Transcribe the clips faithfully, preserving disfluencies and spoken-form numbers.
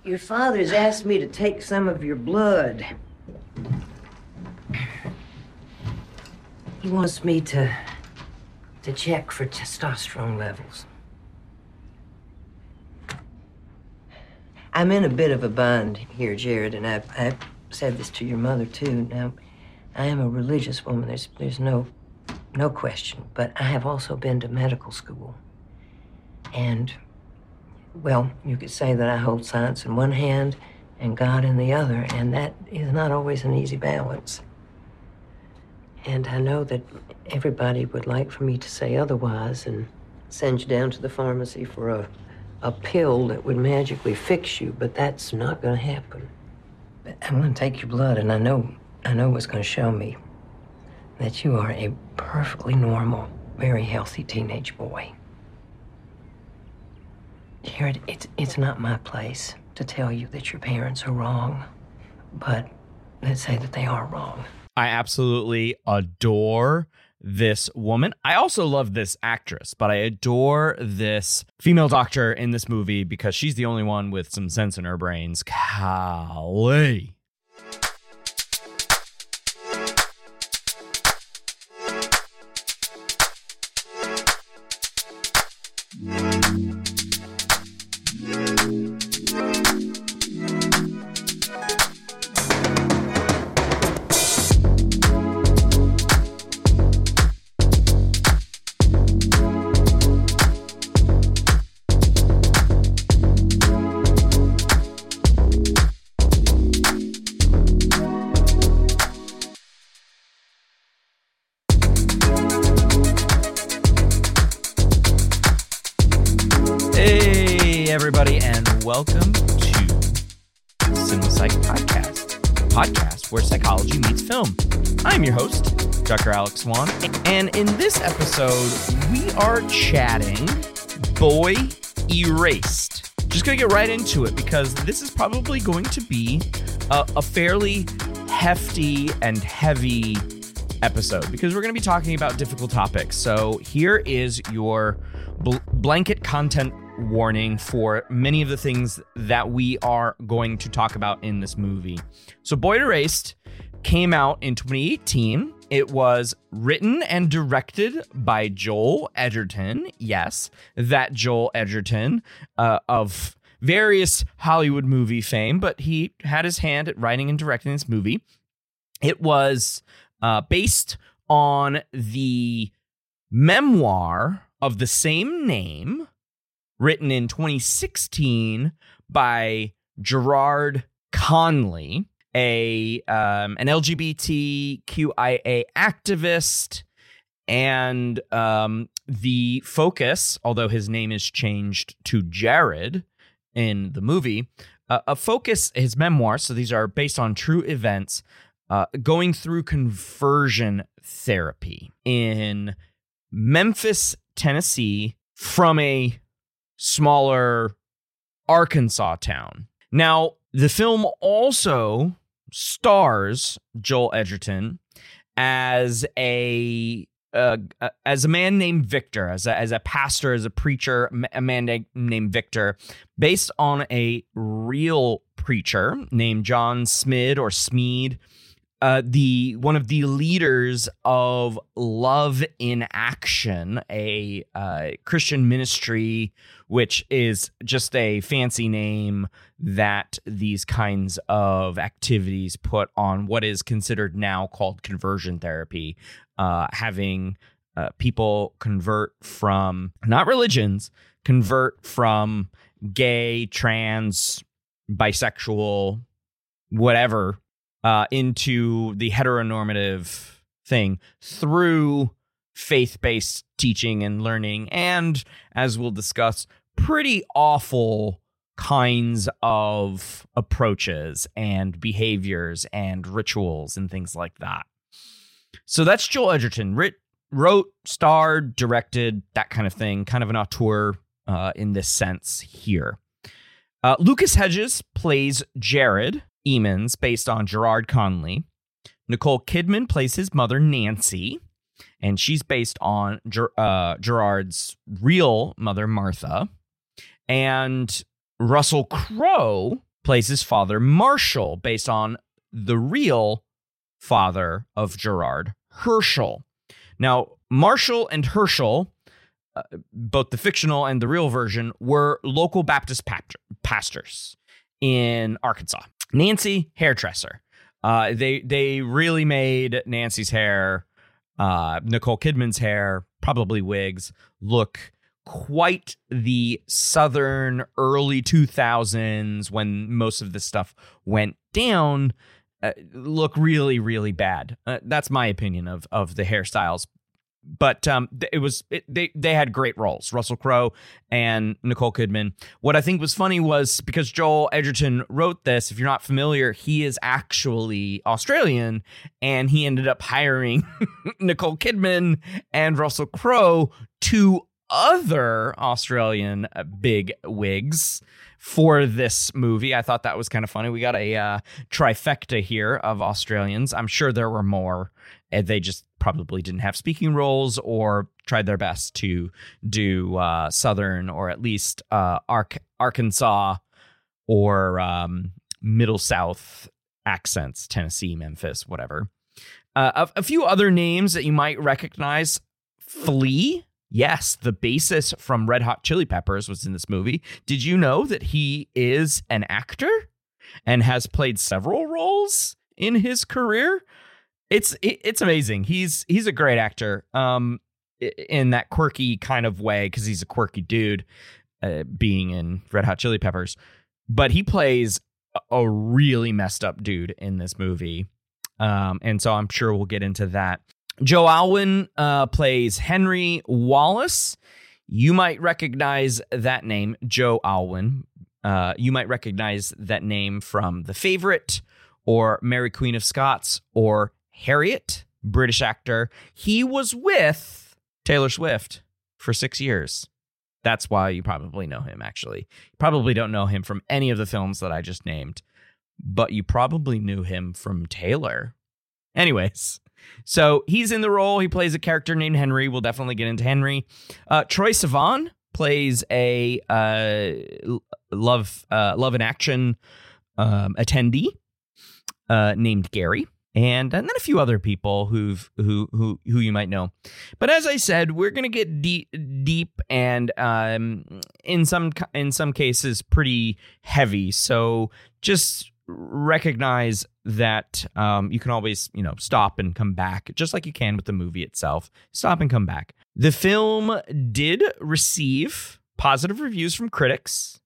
Your father's asked me to take some of your blood. He wants me to to check for testosterone levels. I'm in a bit of a bind here, Jared, and I've, I've said this to your mother, too. Now, I am a religious woman. There's, there's no, no question. But I have also been to medical school. And, well, you could say that I hold science in one hand and God in the other, and that is not always an easy balance. And I know that everybody would like for me to say otherwise and send you down to the pharmacy for a, a pill that would magically fix you, but that's not going to happen. But I'm going to take your blood, and I know, I know what's going to show me that you are a perfectly normal, very healthy teenage boy. Jared, it's, it's not my place to tell you that your parents are wrong, but let's say that they are wrong. I absolutely adore this woman. I also love this actress, but I adore this female doctor in this movie because she's the only one with some sense in her brains. Golly. Everybody, and welcome to Cinema Psych Podcast, podcast where psychology meets film. I'm your host, Doctor Alex Swan, and in this episode, we are chatting Boy Erased. Just gonna get right into it because this is probably going to be a, a fairly hefty and heavy episode because we're going to be talking about difficult topics. So here is your bl- blanket content warning for many of the things that we are going to talk about in this movie. So Boy Erased came out in twenty eighteen. It was written and directed by Joel Edgerton. Yes, that Joel Edgerton uh, of various Hollywood movie fame, but he had his hand at writing and directing this movie. It was uh, based on the memoir of the same name, written in twenty sixteen by Gerard Conley, a um, an L G B T Q I A activist, and um, the focus, although his name is changed to Jared in the movie, uh, a focus, his memoir, so these are based on true events, uh, going through conversion therapy in Memphis, Tennessee, from a smaller Arkansas town. Now, the film also stars Joel Edgerton as a uh, as a man named Victor, as a, as a pastor, as a preacher, a man named Victor, based on a real preacher named John Smid or Smead, Uh, the one of the leaders of Love in Action, a uh, Christian ministry, which is just a fancy name that these kinds of activities put on what is considered now called conversion therapy, uh, having uh, people convert from, not religions, convert from gay, trans, bisexual, whatever, Uh, into the heteronormative thing through faith-based teaching and learning, and, as we'll discuss, pretty awful kinds of approaches and behaviors and rituals and things like that. So that's Joel Edgerton. Writ- wrote, starred, directed, that kind of thing, kind of an auteur uh, in this sense here. Uh, Lucas Hedges plays Jared Emmons, based on Gerard Conley. Nicole Kidman plays his mother, Nancy, and she's based on Ger- uh, Gerard's real mother, Martha. And Russell Crowe plays his father, Marshall, based on the real father of Gerard, Herschel. Now, Marshall and Herschel, uh, both the fictional and the real version, were local Baptist pap- pastors in Arkansas. Nancy, hairdresser. Uh, they they really made Nancy's hair, uh, Nicole Kidman's hair, probably wigs, look quite the Southern early two thousands when most of this stuff went down. Uh, look really, really bad. Uh, that's my opinion of of the hairstyles. But um, it was it, they they had great roles, Russell Crowe and Nicole Kidman. What I think was funny was because Joel Edgerton wrote this. If you're not familiar, he is actually Australian, and he ended up hiring Nicole Kidman and Russell Crowe, two other Australian big wigs, for this movie. I thought that was kind of funny. We got a uh, trifecta here of Australians. I'm sure there were more. And they just probably didn't have speaking roles or tried their best to do uh, Southern or at least uh, Ark- Arkansas or um, Middle South accents, Tennessee, Memphis, whatever. Uh, a, a few other names that you might recognize. Flea. Yes, the bassist from Red Hot Chili Peppers was in this movie. Did you know that he is an actor and has played several roles in his career? It's it's amazing. He's he's a great actor um, in that quirky kind of way because he's a quirky dude uh, being in Red Hot Chili Peppers. But he plays a really messed up dude in this movie. Um, and so I'm sure we'll get into that. Joe Alwyn uh, plays Henry Wallace. You might recognize that name, Joe Alwyn. Uh, you might recognize that name from The Favorite or Mary Queen of Scots or Harriet, British actor. He was with Taylor Swift for six years. That's why you probably know him, actually. You probably don't know him from any of the films that I just named, but you probably knew him from Taylor. Anyways, so he's in the role. He plays a character named Henry. We'll definitely get into Henry. Uh, Troye Sivan plays a uh, love, uh, love and action um, attendee uh, named Gary. And, and then a few other people who've who who who you might know. But as I said, we're gonna get deep deep and um, in some in some cases pretty heavy. So just recognize that um, you can always you know stop and come back, just like you can with the movie itself. Stop and come back. The film did receive positive reviews from critics,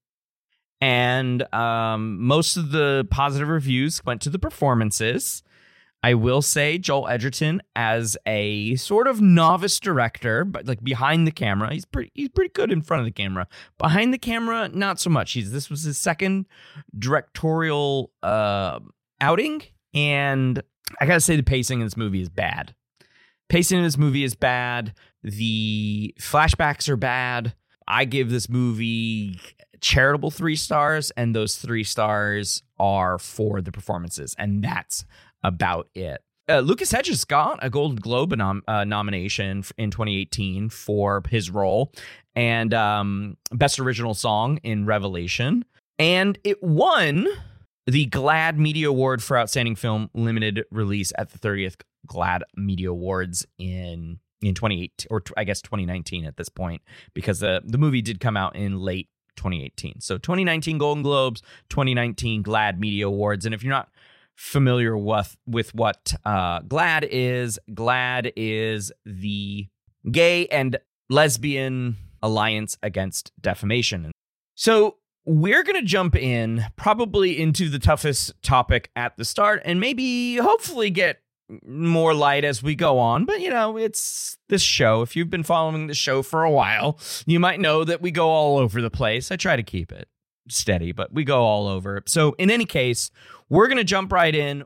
and um, most of the positive reviews went to the performances. I will say Joel Edgerton, as a sort of novice director, but like behind the camera, he's pretty he's pretty good in front of the camera. Behind the camera, not so much. He's this was his second directorial uh, outing, and I gotta say the pacing in this movie is bad. Pacing in this movie is bad. The flashbacks are bad. I give this movie charitable three stars, and those three stars are for the performances, and that's about it. Uh, Lucas Hedges got a Golden Globe nom- uh, nomination in twenty eighteen for his role and um, Best Original Song in Revelation. And it won the GLAAD Media Award for Outstanding Film Limited Release at the thirtieth GLAAD Media Awards in in twenty eighteen, or I guess twenty nineteen at this point, because the, the movie did come out in late twenty eighteen. So twenty nineteen Golden Globes, twenty nineteen GLAAD Media Awards. And if you're not familiar with with what uh, GLAAD is, GLAAD is the Gay and Lesbian Alliance Against Defamation. So we're going to jump in probably into the toughest topic at the start and maybe hopefully get more light as we go on. But, you know, it's this show. If you've been following the show for a while, you might know that we go all over the place. I try to keep it steady, but we go all over. So in any case, we're going to jump right in.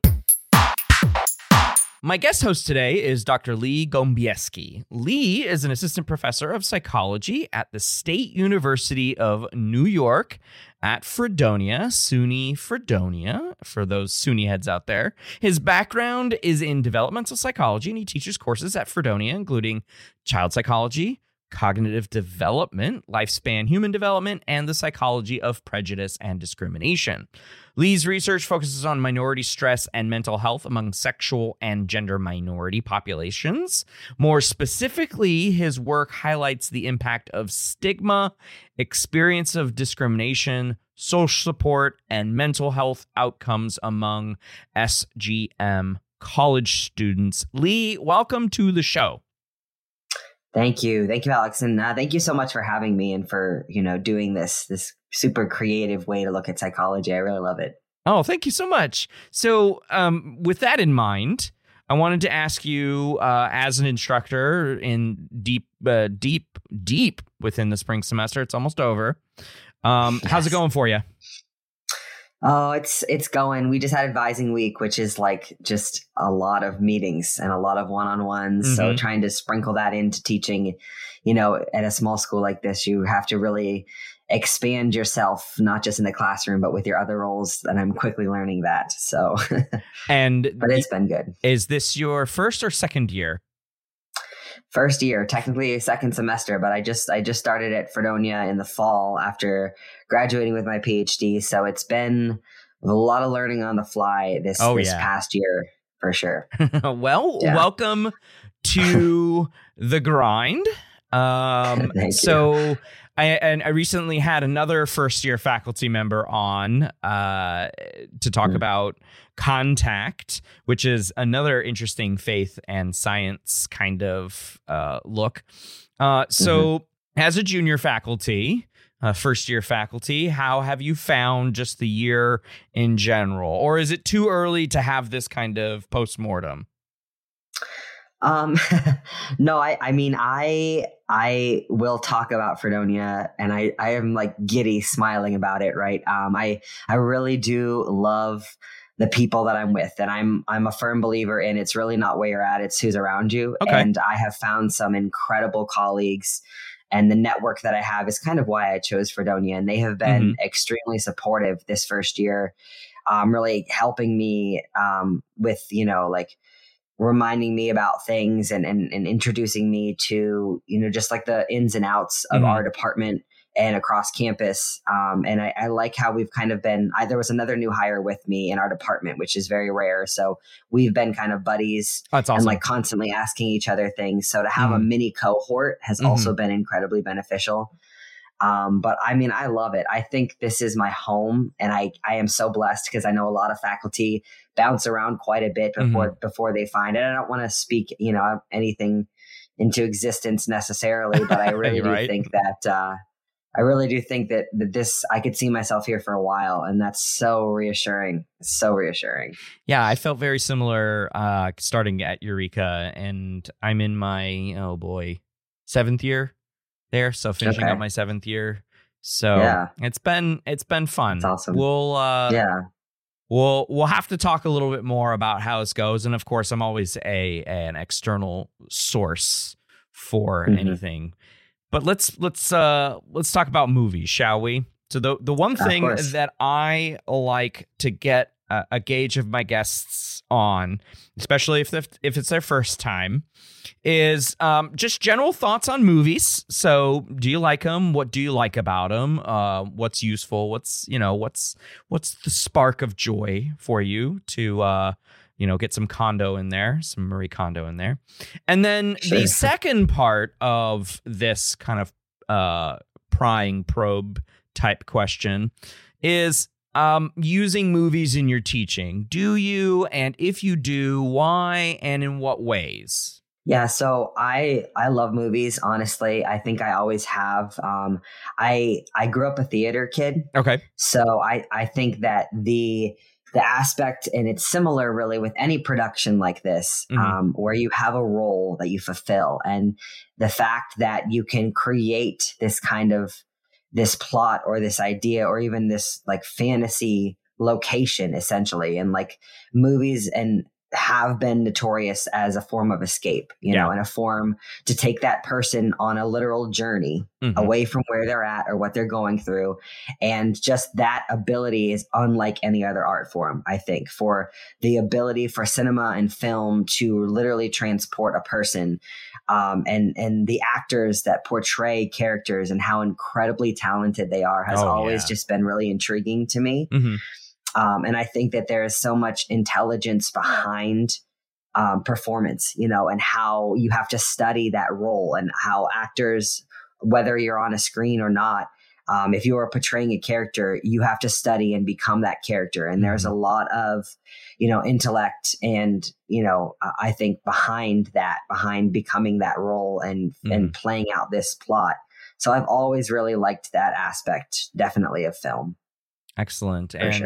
My guest host today is Doctor Lee Gombieski. Lee is an assistant professor of psychology at the State University of New York at Fredonia, SUNY Fredonia, for those SUNY heads out there. His background is in developmental psychology, and he teaches courses at Fredonia, including child psychology, cognitive development, lifespan human development, and the psychology of prejudice and discrimination. Lee's research focuses on minority stress and mental health among sexual and gender minority populations. More specifically, his work highlights the impact of stigma, experience of discrimination, social support, and mental health outcomes among S G M college students. Lee, welcome to the show. Thank you. Thank you, Alex. And uh, thank you so much for having me and for, you know, doing this, this super creative way to look at psychology. I really love it. Oh, thank you so much. So um, with that in mind, I wanted to ask you, uh, as an instructor in deep, uh, deep, deep within the spring semester, it's almost over. Um, yes. How's it going for you? Oh, it's it's going. We just had advising week, which is like just a lot of meetings and a lot of one-on-ones. Mm-hmm. So trying to sprinkle that into teaching, you know, at a small school like this, you have to really expand yourself, not just in the classroom, but with your other roles. And I'm quickly learning that. So, and but it's been good. Is this your first or second year? First year, technically second semester, but I just I just started at Fredonia in the fall after graduating with my PhD. So it's been a lot of learning on the fly this, oh, this yeah. past year, for sure. Well, yeah. Welcome to the grind. Um, Thank so you. I, and I recently had another first year faculty member on uh, to talk mm. about Contact, which is another interesting faith and science kind of uh, look. Uh, so mm-hmm. as a junior faculty, uh, first year faculty, how have you found just the year in general? Or is it too early to have this kind of postmortem? Um, no, I, I mean, I, I will talk about Fredonia and I, I am like giddy smiling about it. Right. Um, I, I really do love the people that I'm with, and I'm, I'm a firm believer in it's really not where you're at, it's who's around you. Okay. And I have found some incredible colleagues, and the network that I have is kind of why I chose Fredonia. And they have been mm-hmm. extremely supportive this first year, um, really helping me, um, with, you know, like, reminding me about things and, and, and introducing me to, you know, just like the ins and outs of mm-hmm. our department and across campus. Um, and I, I like how we've kind of been, I, there was another new hire with me in our department, which is very rare. So we've been kind of buddies. That's awesome. And like constantly asking each other things. So to have mm-hmm. a mini cohort has mm-hmm. also been incredibly beneficial. Um, but I mean, I love it. I think this is my home, and I, I am so blessed because I know a lot of faculty bounce around quite a bit before, mm-hmm. before they find it. I don't want to speak, you know, anything into existence necessarily, but I really do right. think that, uh, I really do think that, that this, I could see myself here for a while, and that's so reassuring. So reassuring. Yeah, I felt very similar, uh, starting at Eureka, and I'm in my, oh boy, seventh year there. So finishing okay. up my seventh year. So yeah. it's been, it's been fun. That's awesome. We'll, uh, yeah. We'll we'll have to talk a little bit more about how this goes, and of course, I'm always a an external source for mm-hmm. anything. But let's let's uh, let's talk about movies, shall we? So the the one thing that I like to get a, a gauge of my guests on, especially if if it's their first time, is um, just general thoughts on movies. So, do you like them? What do you like about them? Uh, what's useful? What's you know what's what's the spark of joy for you to uh, you know get some Kondo in there, some Marie Kondo in there, and then sure. the second part of this kind of uh, prying probe type question is um, using movies in your teaching. Do you, and if you do, why and in what ways? Yeah, so I I love movies, honestly. I think I always have. Um, I I grew up a theater kid. Okay. So I, I think that the the aspect, and it's similar really with any production like this, mm-hmm. um, where you have a role that you fulfill, and the fact that you can create this kind of this plot or this idea or even this like fantasy location essentially, and like movies and have been notorious as a form of escape, you yeah. know, and a form to take that person on a literal journey mm-hmm. away from where they're at or what they're going through. And just that ability is unlike any other art form, I think, for the ability for cinema and film to literally transport a person. um, and and the actors that portray characters and how incredibly talented they are has Oh, always yeah. just been really intriguing to me. Mm-hmm. Um, and I think that there is so much intelligence behind um, performance, you know, and how you have to study that role and how actors, whether you're on a screen or not, um, if you are portraying a character, you have to study and become that character. And there's a lot of, you know, intellect and, you know, I think behind that, behind becoming that role and, Mm-hmm. and playing out this plot. So I've always really liked that aspect, definitely, of film. Excellent. For and sure.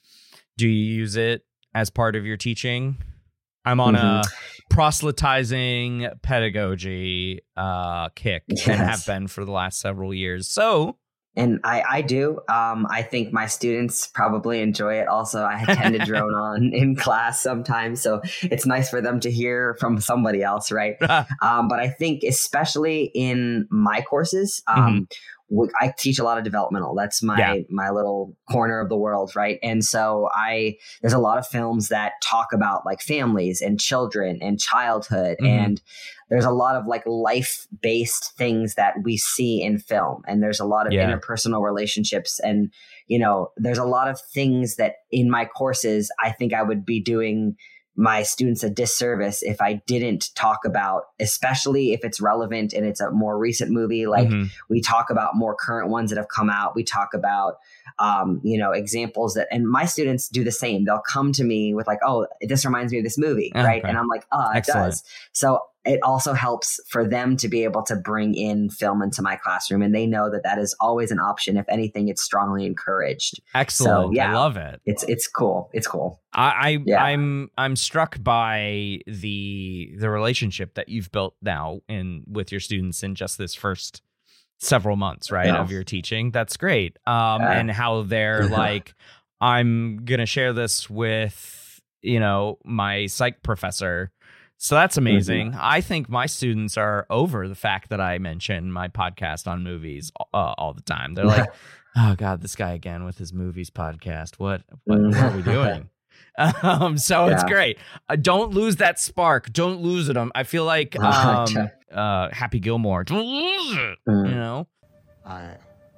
do you use it as part of your teaching? I'm on Mhm. a proselytizing pedagogy uh, kick and Yes. have been for the last several years. So And I, I do. Um, I think my students probably enjoy it. Also, I tend to drone on in class sometimes. So it's nice for them to hear from somebody else, right? Um, but I think especially in my courses, um, we, I teach a lot of developmental. That's my Yeah. my little corner of the world, right? And so I there's a lot of films that talk about like families and children and childhood, Mhm. and there's a lot of like life based things that we see in film, and there's a lot of Yeah. interpersonal relationships, and you know, there's a lot of things that in my courses I think I would be doing my students a disservice if I didn't talk about, especially if it's relevant and it's a more recent movie. Like Mhm. we talk about more current ones that have come out. We talk about, um, you know, examples that, and my students do the same. They'll come to me with like, oh, this reminds me of this movie. Okay. Right. And I'm like, oh, it Excellent. does. So it also helps for them to be able to bring in film into my classroom. And they know that that is always an option. If anything, it's strongly encouraged. Excellent. yeah. I love it. It's, it's cool. It's cool. I, I Yeah. I'm I'm struck by the the relationship that you've built now in with your students in just this first several months, right, Yeah. of your teaching. That's great. Um, Yeah. and how they're like, I'm gonna share this with, you know, my psych professor. So that's amazing. Mm-hmm. I think my students are over the fact that I mention my podcast on movies uh, all the time. They're like, oh God, this guy again with his movies podcast. What what, what are we doing? Um, so it's Yeah. great. Uh, don't lose that spark. Don't lose it. Um, I feel like um, uh, Happy Gilmore. Don't lose it. Mm. You know. All right.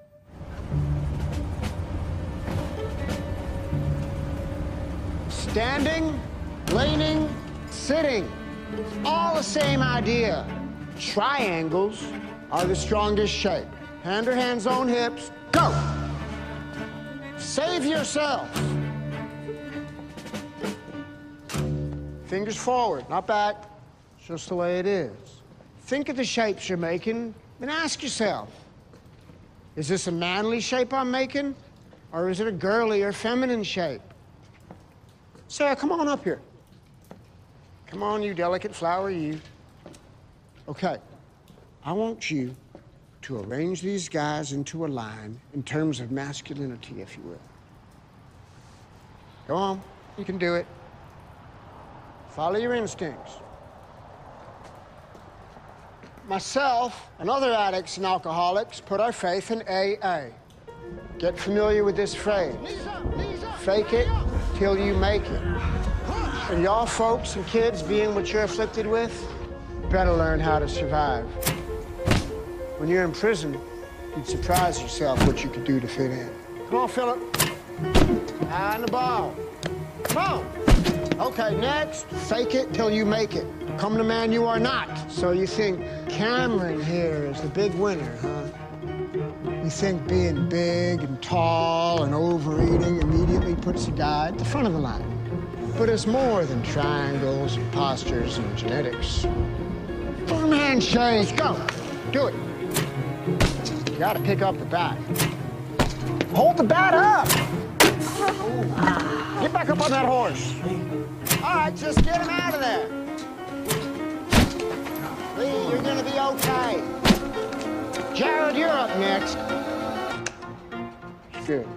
Standing, leaning, sitting. All the same idea. Triangles are the strongest shape. Hand or hands on hips. Go. Save yourself. Fingers forward, not back. It's just the way it is. Think of the shapes you're making and ask yourself, is this a manly shape I'm making? Or is it a girly or feminine shape? Sarah, come on up here. Come on, you delicate flower, you. Okay, I want you to arrange these guys into a line in terms of masculinity, if you will. Go on, you can do it. Follow your instincts. Myself and other addicts and alcoholics put our faith in A A. Get familiar with this phrase. Fake it till you make it. And y'all folks and kids being what you're afflicted with, better learn how to survive. When you're in prison, you'd surprise yourself what you could do to fit in. Come on, Philip. High on the ball. Come on. Okay, next, fake it till you make it. Become the man you are not. So you think Cameron here is the big winner, huh? You think being big and tall and overeating immediately puts a guy at the front of the line. But it's more than triangles and postures and genetics. Firm handshake, go. Do it. You gotta pick up the bat. Hold the bat up. Get back up on that horse. All right, just get him out of there. Lee, you're gonna be okay. Jared, you're up next. Good.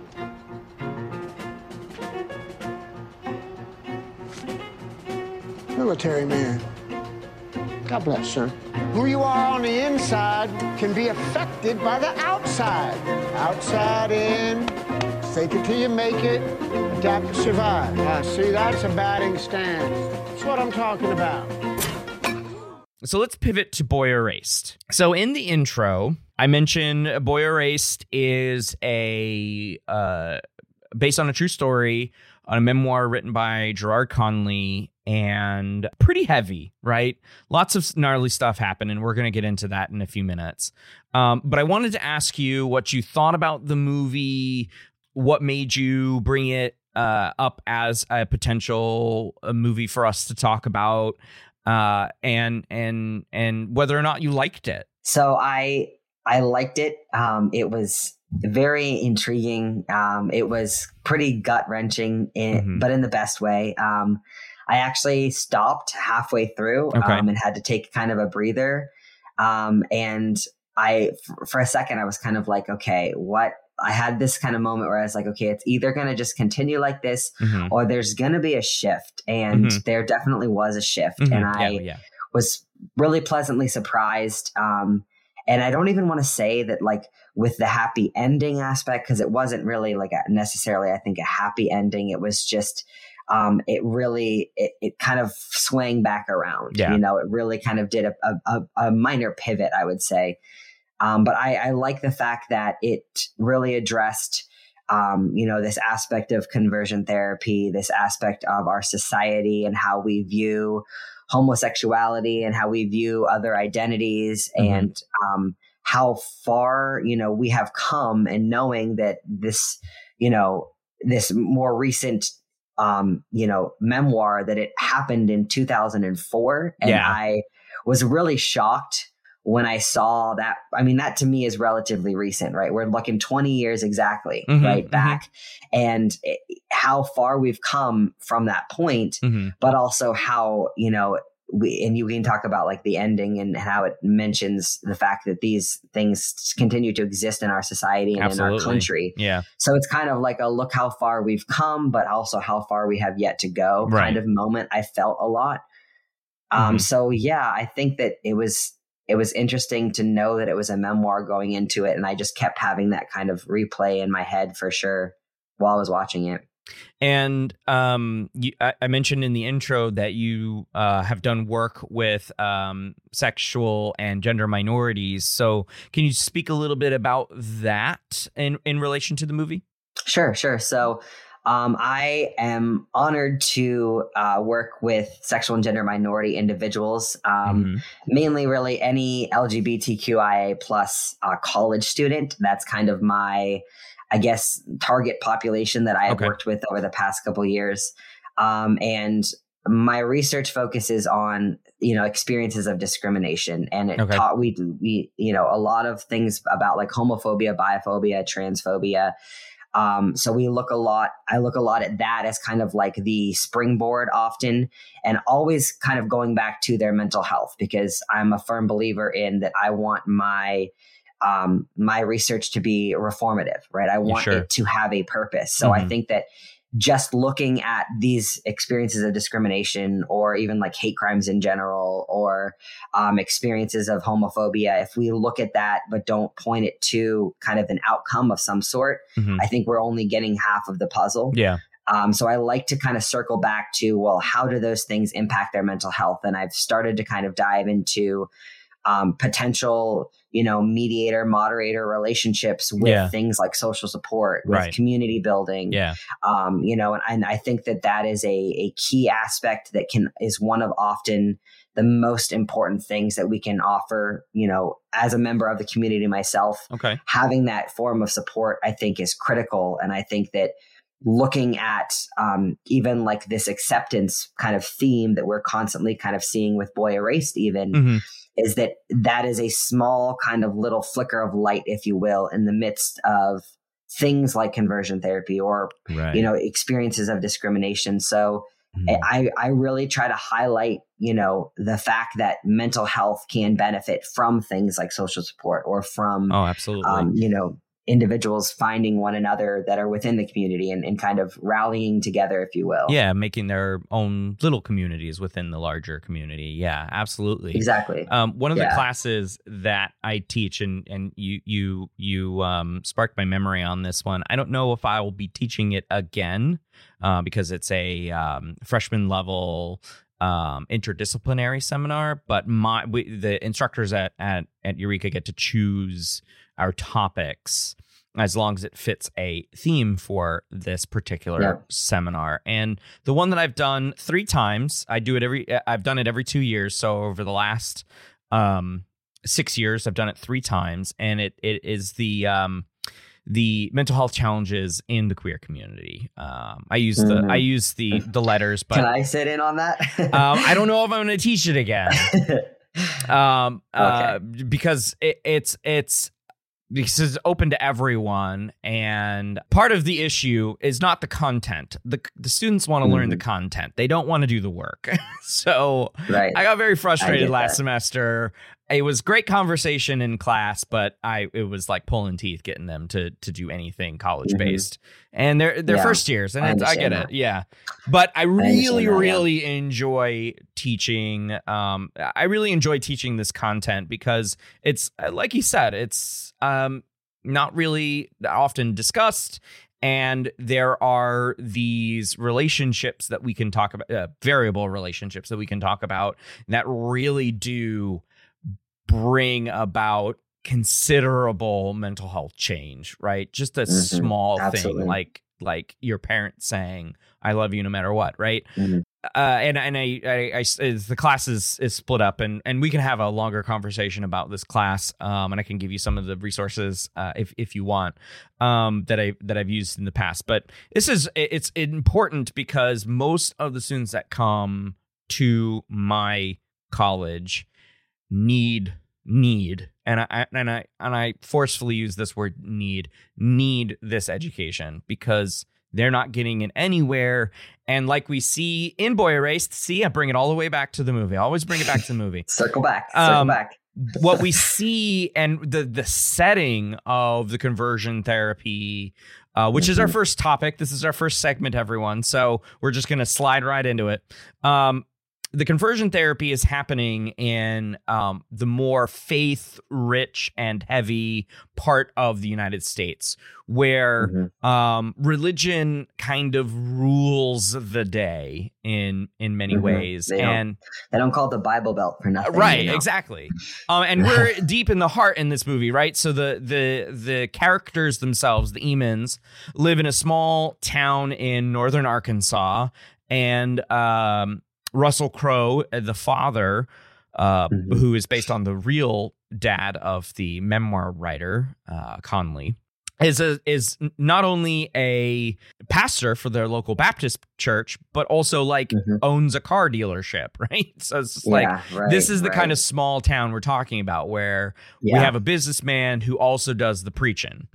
Military man. God bless, sir. Who you are on the inside can be affected by the outside. Outside in, fake it till you make it, adapt to survive. Ah, see, that's a batting stance. That's what I'm talking about. so let's pivot to Boy Erased. So in the intro, I mentioned Boy Erased is a uh, based on a true story, on a memoir written by Gerard Conley, and pretty heavy, right? Lots of gnarly stuff happened, and we're going to get into that in a few minutes. Um, but I wanted to ask you what you thought about the movie, what made you bring it uh, up as a potential a movie for us to talk about, uh, and and and whether or not you liked it. So I I liked it. Um, it was very intriguing. Um, it was pretty gut wrenching, mm-hmm. but in the best way. Um, I actually stopped halfway through okay. um, and had to take kind of a breather. Um, and I, f- for a second, I was kind of like, okay, what? I had this kind of moment where I was like, okay, it's either going to just continue like this mm-hmm. or there's going to be a shift. And mm-hmm. there definitely was a shift. Mm-hmm. And I yeah, yeah. was really pleasantly surprised. Um, and I don't even want to say that like with the happy ending aspect, because it wasn't really like a, necessarily, I think, a happy ending. It was just, um, it really, it, it kind of swang back around. Yeah. You know, it really kind of did a, a, a minor pivot, I would say. Um, but I, I like the fact that it really addressed, um, you know, this aspect of conversion therapy, this aspect of our society and how we view homosexuality and how we view other identities mm-hmm. and um, how far, you know, we have come, and knowing that this, you know, this more recent, um, you know, memoir, that it happened in two thousand four. And yeah. I was really shocked when I saw that. I mean, that to me is relatively recent, right? We're looking twenty years exactly, mm-hmm, right back, mm-hmm. and it, how far we've come from that point, mm-hmm. but also how, you know, we, and you can talk about like the ending and how it mentions the fact that these things continue to exist in our society and Absolutely. in our country. Yeah. So it's kind of like a look how far we've come, but also how far we have yet to go right. kind of moment. I felt a lot. Um, mm-hmm. So yeah, I think that it was, it was interesting to know that it was a memoir going into it. And I just kept having that kind of replay in my head for sure while I was watching it. And um, you, I, I mentioned in the intro that you uh, have done work with um, sexual and gender minorities. So can you speak a little bit about that in, in relation to the movie? Sure, sure. So um, I am honored to uh, work with sexual and gender minority individuals, um, mm-hmm. mainly really any L G B T Q I A plus uh, college student. That's kind of my, I guess, target population that I have okay. worked with over the past couple of years. Um, and my research focuses on, you know, experiences of discrimination. And it okay. taught, we, we, you know, a lot of things about like homophobia, biphobia, transphobia. Um, so we look a lot, I look a lot at that as kind of like the springboard often, and always kind of going back to their mental health, because I'm a firm believer in that. I want my, um, my research to be reformative, right? I want sure. it to have a purpose. So mm-hmm. I think that just looking at these experiences of discrimination, or even like hate crimes in general, or um, experiences of homophobia, if we look at that but don't point it to kind of an outcome of some sort, mm-hmm. I think we're only getting half of the puzzle. Yeah. Um, so I like to kind of circle back to, well, how do those things impact their mental health? And I've started to kind of dive into um, potential, you know, mediator, moderator relationships with yeah. things like social support, with right. community building. Yeah. Um, you know, and, and I think that that is a, a key aspect that can, is one of often the most important things that we can offer, you know, as a member of the community myself. Okay. Having that form of support, I think, is critical. And I think that looking at um, even like this acceptance kind of theme that we're constantly kind of seeing with Boy Erased even, mm-hmm. is that that is a small kind of little flicker of light, if you will, in the midst of things like conversion therapy or, right. you know, experiences of discrimination. So mm-hmm. I, I really try to highlight, you know, the fact that mental health can benefit from things like social support, or from, oh, absolutely. Um, you know, individuals finding one another that are within the community and, and kind of rallying together, if you will. Yeah, making their own little communities within the larger community. Yeah, absolutely. Exactly. Um, one of yeah. the classes that I teach, and and you you you um, sparked my memory on this one. I don't know if I will be teaching it again uh, because it's a um, freshman level um, interdisciplinary seminar, but my we, the instructors at, at at Eureka get to choose our topics as long as it fits a theme for this particular yeah. seminar. And the one that I've done three times, I do it every, I've done it every two years. So over the last um, six years, I've done it three times. And it it is the um, the mental health challenges in the queer community. Um, I use the mm-hmm. I use the the letters, but can I sit in on that? um, I don't know if I'm going to teach it again. um, okay. uh, because it, it's it's. Because it's open to everyone, and part of the issue is not the content. The the students want to mm-hmm. learn the content. They don't want to do the work. So right. I got very frustrated last that. semester. It was great conversation in class, but I it was like pulling teeth getting them to to do anything college based. Mm-hmm. And they're they're yeah. first years, and I, it's, I get that. it. Yeah. But I really, I really yeah. enjoy teaching. Um, I really enjoy teaching this content because it's, like you said, it's um not really often discussed. And there are these relationships that we can talk about, uh, variable relationships that we can talk about that really do bring about considerable mental health change, right? Just a mm-hmm. small Absolutely. thing like like your parents saying, I love you no matter what, right? Mm-hmm. Uh, and and I, I, I, I the class is, is split up, and, and we can have a longer conversation about this class, um, and I can give you some of the resources uh, if if you want um, that I that I've used in the past. But this is it's important because most of the students that come to my college need need and I and I and I forcefully use this word need need this education because they're not getting it anywhere. And like we see in Boy Erased, see, I bring it all the way back to the movie. I always bring it back to the movie. Circle back, circle um, back. What we see and the the setting of the conversion therapy, uh, which mm-hmm. is our first topic. This is our first segment, everyone. So we're just going to slide right into it. Um, The conversion therapy is happening in um, the more faith-rich and heavy part of the United States, where mm-hmm. um, religion kind of rules the day in in many mm-hmm. ways. They and don't, they don't call it the Bible Belt for nothing. Right, you know? exactly. Um, and we're deep in the heart in this movie, right? So the the the characters themselves, the Emons, live in a small town in northern Arkansas, and um. Russell Crowe, the father, uh, mm-hmm. who is based on the real dad of the memoir writer, uh, Conley, is a, is not only a pastor for their local Baptist church, but also like mm-hmm. owns a car dealership, right? So it's yeah, like, right, this is the right. kind of small town we're talking about where yeah. we have a businessman who also does the preaching.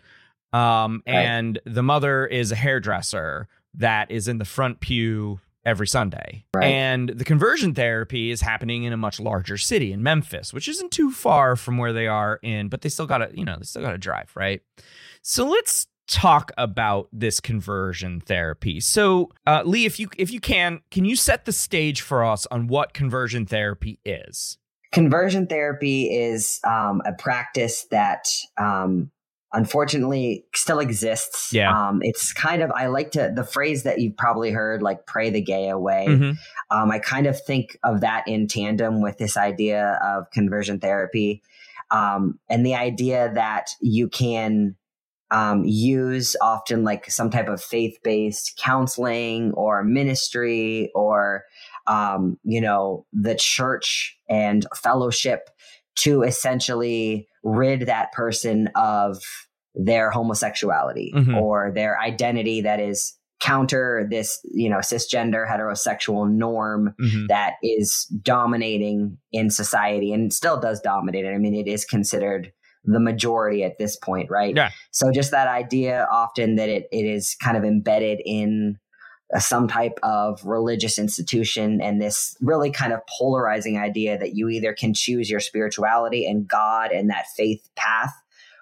Um, right. And the mother is a hairdresser that is in the front pew every Sunday. Right. And the conversion therapy is happening in a much larger city in Memphis, which isn't too far from where they are in, but they still got to, you know, they still got to drive, right? So let's talk about this conversion therapy. So, uh, Lee, if you if you can, can you set the stage for us on what conversion therapy is? Conversion therapy is um, a practice that um, unfortunately still exists. Yeah. Um, it's kind of, I like to, the phrase that you've probably heard, like pray the gay away. Mm-hmm. Um, I kind of think of that in tandem with this idea of conversion therapy. Um, and the idea that you can um, use often like some type of faith-based counseling or ministry or, um, you know, the church and fellowship to essentially rid that person of their homosexuality mm-hmm. or their identity that is counter this, you know, cisgender heterosexual norm mm-hmm. that is dominating in society and still does dominate it. I mean, it is considered the majority at this point, right? Yeah. So just that idea often that it it is kind of embedded in some type of religious institution, and this really kind of polarizing idea that you either can choose your spirituality and God and that faith path,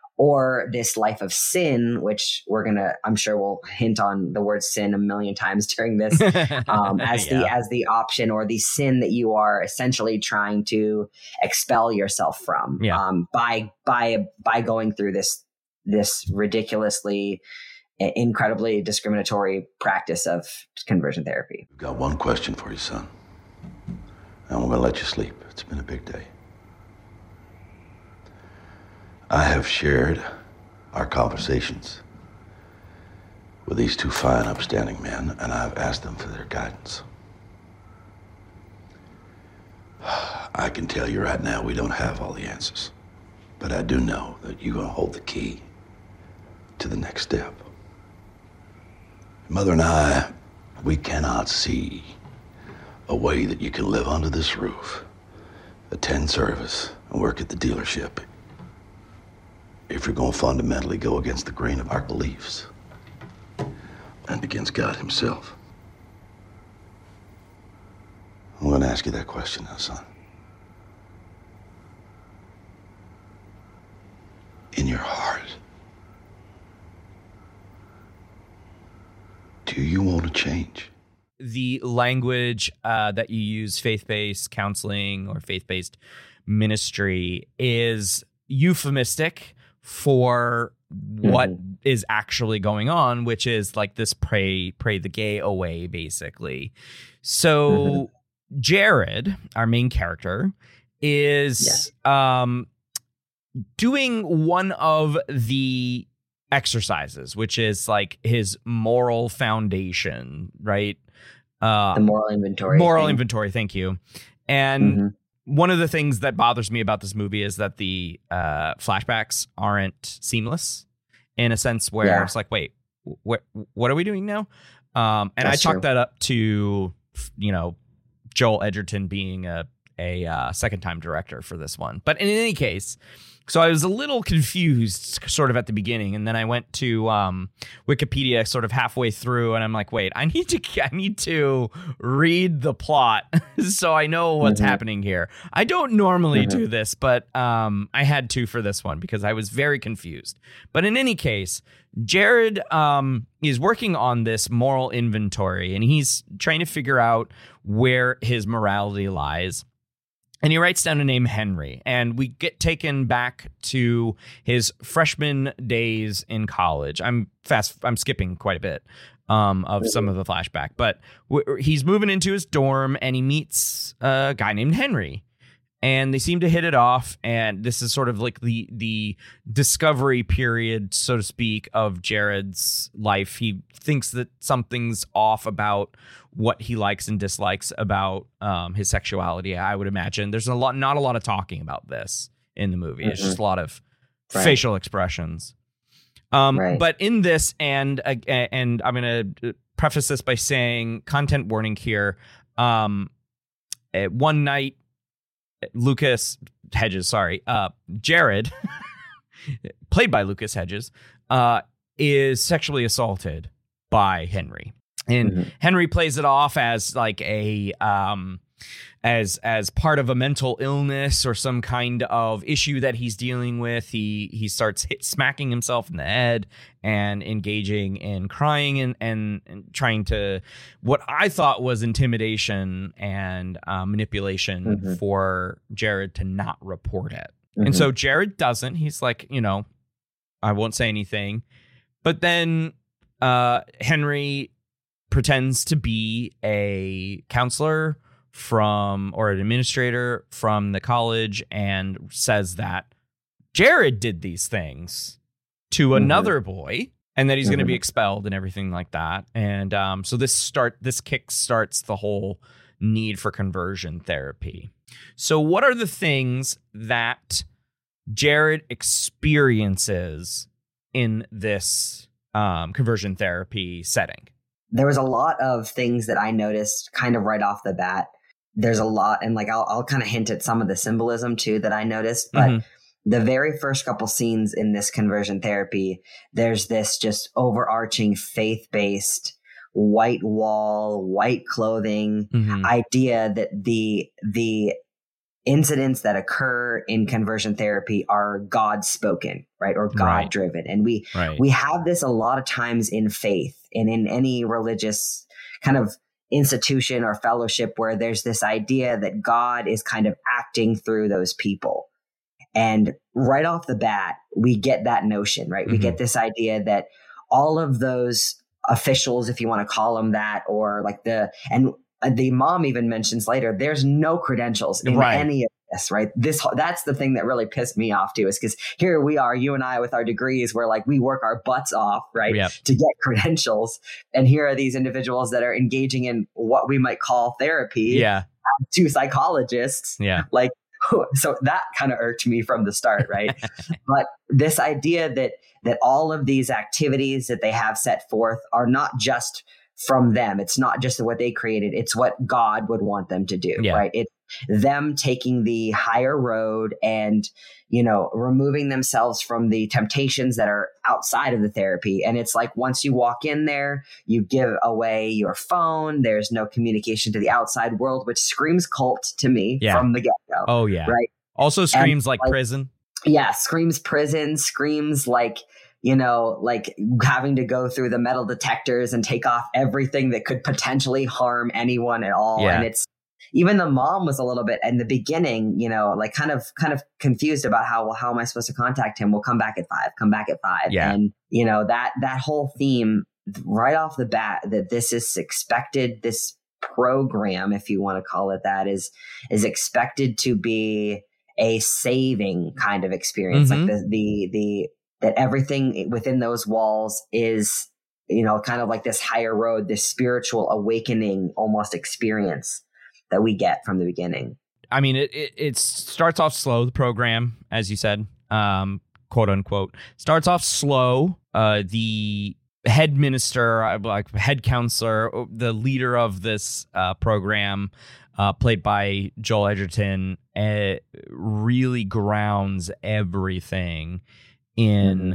or this life of sin, which we're going to, I'm sure we'll hint on the word sin a million times during this, um, as yeah. the, as the option or the sin that you are essentially trying to expel yourself from, yeah. um, by, by, by going through this, this ridiculously, incredibly discriminatory practice of conversion therapy. I've got one question for you, son. And I'm going to let you sleep. It's been a big day. I have shared our conversations with these two fine, upstanding men, and I've asked them for their guidance. I can tell you right now, we don't have all the answers, but I do know that you're going to hold the key to the next step. Mother and I, we cannot see a way that you can live under this roof, attend service, and work at the dealership if you're going to fundamentally go against the grain of our beliefs and against God himself. I'm going to ask you that question now, son. In your heart, do you want to change? The language uh, that you use, faith-based counseling or faith-based ministry, is euphemistic for what mm-hmm. is actually going on, which is like this pray pray the gay away, basically. So mm-hmm. Jared, our main character, is yeah. um, doing one of the exercises, which is like his moral foundation, right? Uh, the moral inventory. Moral thing. inventory, thank you. And mm-hmm. one of the things that bothers me about this movie is that the uh, flashbacks aren't seamless, in a sense where yeah. it's like, wait, wh- what are we doing now? Um, and That's I chalk that up to, you know, Joel Edgerton being a, a uh, second-time director for this one. But in any case, so I was a little confused sort of at the beginning, and then I went to um, Wikipedia sort of halfway through, and I'm like, wait, I need to I need to read the plot so I know what's mm-hmm. happening here. I don't normally mm-hmm. do this, but um, I had to for this one because I was very confused. But in any case, Jared um, is working on this moral inventory, and he's trying to figure out where his morality lies. And he writes down a name, Henry, and we get taken back to his freshman days in college. I'm fast. I'm skipping quite a bit um, of some of the flashback, but w- he's moving into his dorm, and he meets a guy named Henry, and they seem to hit it off. And this is sort of like the the discovery period, so to speak, of Jared's life. He thinks that something's off about what he likes and dislikes about um, his sexuality. I would imagine there's a lot, not a lot of talking about this in the movie. Mm-hmm. It's just a lot of right. facial expressions. Um, right. But in this, and uh, and I'm going to preface this by saying, content warning here. Um, one night, Lucas Hedges, sorry, uh, Jared, played by Lucas Hedges, uh, is sexually assaulted by Henry. And mm-hmm. Henry plays it off as like a um, as as part of a mental illness or some kind of issue that he's dealing with. He he starts hit, smacking himself in the head and engaging in crying and, and, and trying to what I thought was intimidation and uh, manipulation mm-hmm. for Jared to not report it. Mm-hmm. And so Jared doesn't. He's like, you know, I won't say anything. But then uh, Henry pretends to be a counselor from or an administrator from the college and says that Jared did these things to mm-hmm. another boy and that he's mm-hmm. going to be expelled and everything like that. And um, so this start this kick starts the whole need for conversion therapy. So what are the things that Jared experiences in this um, conversion therapy setting? There was a lot of things that I noticed kind of right off the bat. There's a lot, and like I'll, I'll kind of hint at some of the symbolism too that I noticed. But mm-hmm. the very first couple scenes in this conversion therapy, there's this just overarching faith-based white wall, white clothing mm-hmm. idea that the the incidents that occur in conversion therapy are God spoken, right? Or God right. driven. And we right. we have this a lot of times in faith and in any religious kind of institution or fellowship where there's this idea that God is kind of acting through those people. And right off the bat, we get that notion, right? Mm-hmm. We get this idea that all of those officials, if you want to call them that, or like the, and the mom even mentions later, there's no credentials in Right. any of this, right? This that's the thing that really pissed me off too, is because here we are, you and I with our degrees, where like we work our butts off, right, Yep. to get credentials, and here are these individuals that are engaging in what we might call therapy Yeah. to psychologists, Yeah. like. So that kind of irked me from the start, right? But this idea that that all of these activities that they have set forth are not just from them. It's not just what they created. It's what God would want them to do, Yeah. right? It's them taking the higher road and, you know, removing themselves from the temptations that are outside of the therapy. And it's like, once you walk in there, you give away your phone. There's no communication to the outside world, which screams cult to me Yeah. from the get-go. Oh, yeah. Right. Also screams like, like- prison. Yeah, screams prison, screams like, you know, like having to go through the metal detectors and take off everything that could potentially harm anyone at all. Yeah. And it's, even the mom was a little bit in the beginning, you know, like kind of kind of confused about how, well, how am I supposed to contact him? We'll come back at five, come back at five. Yeah. And, you know, that that whole theme right off the bat, that this is expected, this program, if you want to call it that, is is expected to be a saving kind of experience. Mhm. Like the the the that everything within those walls is, you know, kind of like this higher road, this spiritual awakening almost experience that we get from the beginning. I mean, it, it, it starts off slow, the program, as you said, um, quote unquote, starts off slow. Uh, the head minister, uh, like head counselor, the leader of this uh, program, uh, played by Joel Edgerton, uh, really grounds everything in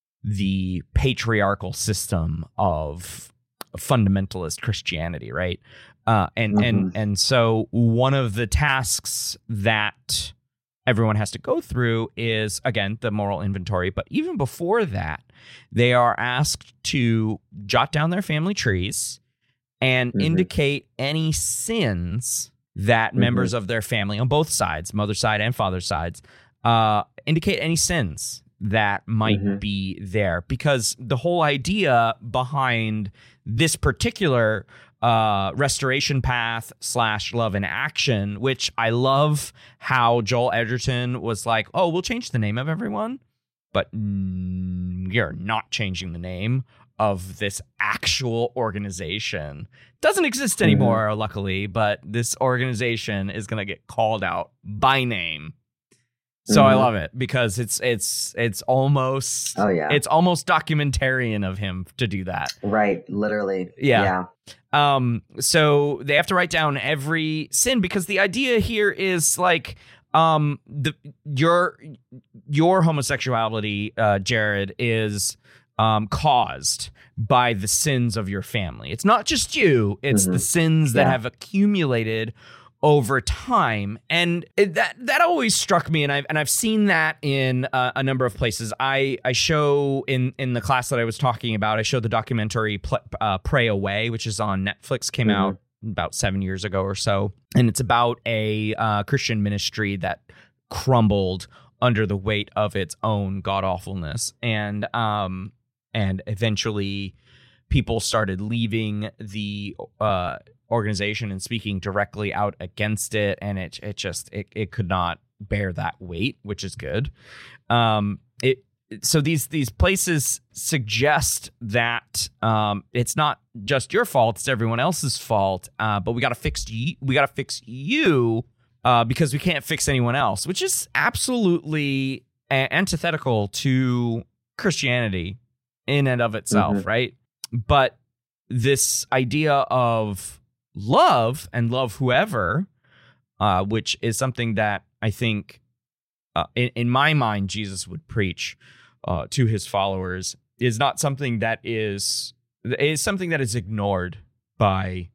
the patriarchal system of fundamentalist Christianity, right? Uh, and Mhm. and and so one of the tasks that everyone has to go through is, again, the moral inventory. But even before that, they are asked to jot down their family trees and Mhm. indicate any sins that Mhm. members of their family on both sides, mother's side and father's sides, uh, indicate any sins that might Mhm. be there. Because the whole idea behind this particular uh, restoration path slash love in action, which I love how Joel Edgerton was like, oh, we'll change the name of everyone, but mm, you're not changing the name of this actual organization. Doesn't exist anymore, mm-hmm. luckily, but this organization is going to get called out by name. So mm-hmm. I love it because it's it's it's almost oh yeah it's almost documentarian of him to do that. Right, literally. Yeah. yeah. Um so they have to write down every sin, because the idea here is like um the your your homosexuality, uh Jared, is um caused by the sins of your family. It's not just you, it's mm-hmm. the sins that yeah. have accumulated over time. And it, that that always struck me, and I've and I've seen that in uh, a number of places. I I show in in the class that I was talking about, I showed the documentary Pl- uh, Pray Away, which is on Netflix, came mm-hmm. out about seven years ago or so, and it's about a uh, Christian ministry that crumbled under the weight of its own god awfulness, and um and eventually people started leaving the uh organization and speaking directly out against it, and it it just it, it could not bear that weight, which is good. Um it so these these places suggest that um it's not just your fault, it's everyone else's fault, uh but we got to fix y- we got to fix you uh because we can't fix anyone else, which is absolutely a- antithetical to Christianity in and of itself, mm-hmm. right? But this idea of love and love whoever, uh, which is something that I think, uh, in, in my mind, Jesus would preach uh, to his followers, is not something that is is something that is ignored by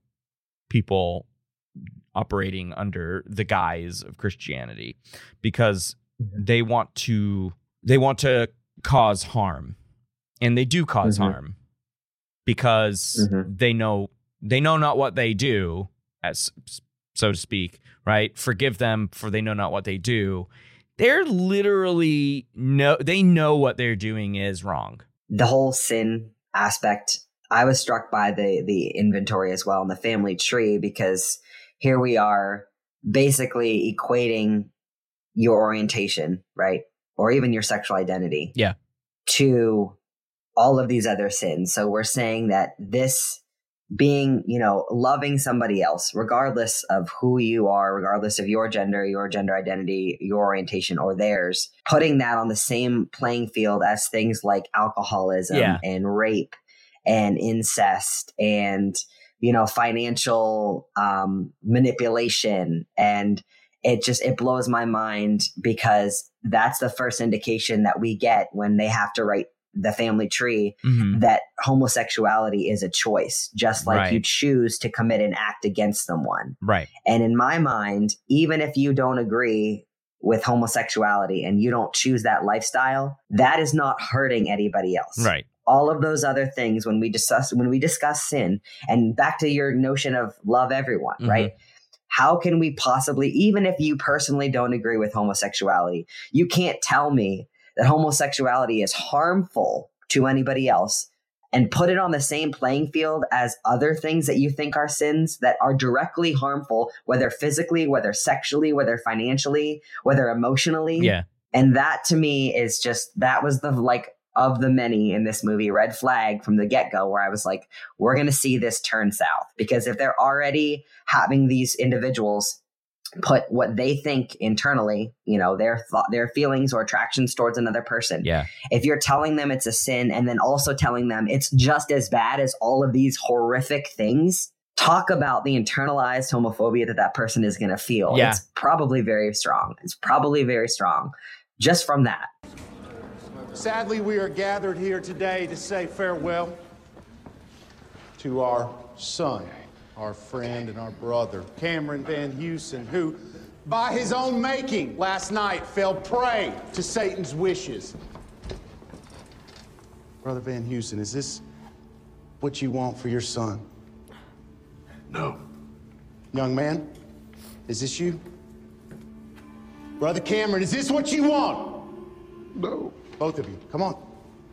people operating under the guise of Christianity, because they want to they want to cause harm, and they do cause mm-hmm. harm because mm-hmm. they know. They know not what they do, as so to speak, right? Forgive them, for they know not what they do. They're literally no, they know what they're doing is wrong. The whole sin aspect I was struck by the the inventory as well and the family tree, because here we are basically equating your orientation, right? Or even your sexual identity. Yeah. To all of these other sins. So we're saying that this being, you know, loving somebody else, regardless of who you are, regardless of your gender, your gender identity, your orientation, or theirs, putting that on the same playing field as things like alcoholism yeah. and rape and incest and, you know, financial um, manipulation. And it just, it blows my mind, because that's the first indication that we get when they have to write the family tree, mm-hmm. that homosexuality is a choice, just like right. you choose to commit an act against someone. Right. And in my mind, even if you don't agree with homosexuality and you don't choose that lifestyle, that is not hurting anybody else. Right. All of those other things, when we discuss, when we discuss sin, and back to your notion of love everyone, mm-hmm. right? How can we possibly, even if you personally don't agree with homosexuality, you can't tell me that homosexuality is harmful to anybody else and put it on the same playing field as other things that you think are sins that are directly harmful, whether physically, whether sexually, whether financially, whether emotionally. Yeah. And that to me is just, that was the like of the many in this movie, red flag from the get-go, where I was like, we're going to see this turn south. Because if they're already having these individuals put what they think internally, you know, their thought, their feelings or attractions towards another person. Yeah. If you're telling them it's a sin and then also telling them it's just as bad as all of these horrific things, talk about the internalized homophobia that that person is going to feel. Yeah. It's probably very strong. It's probably very strong just from that. Sadly, we are gathered here today to say farewell to our son, our friend and our brother, Cameron Van Heusen, who, by his own making, last night fell prey to Satan's wishes. Brother Van Heusen, is this what you want for your son? No. Young man, is this you? Brother Cameron, is this what you want? No. Both of you, come on.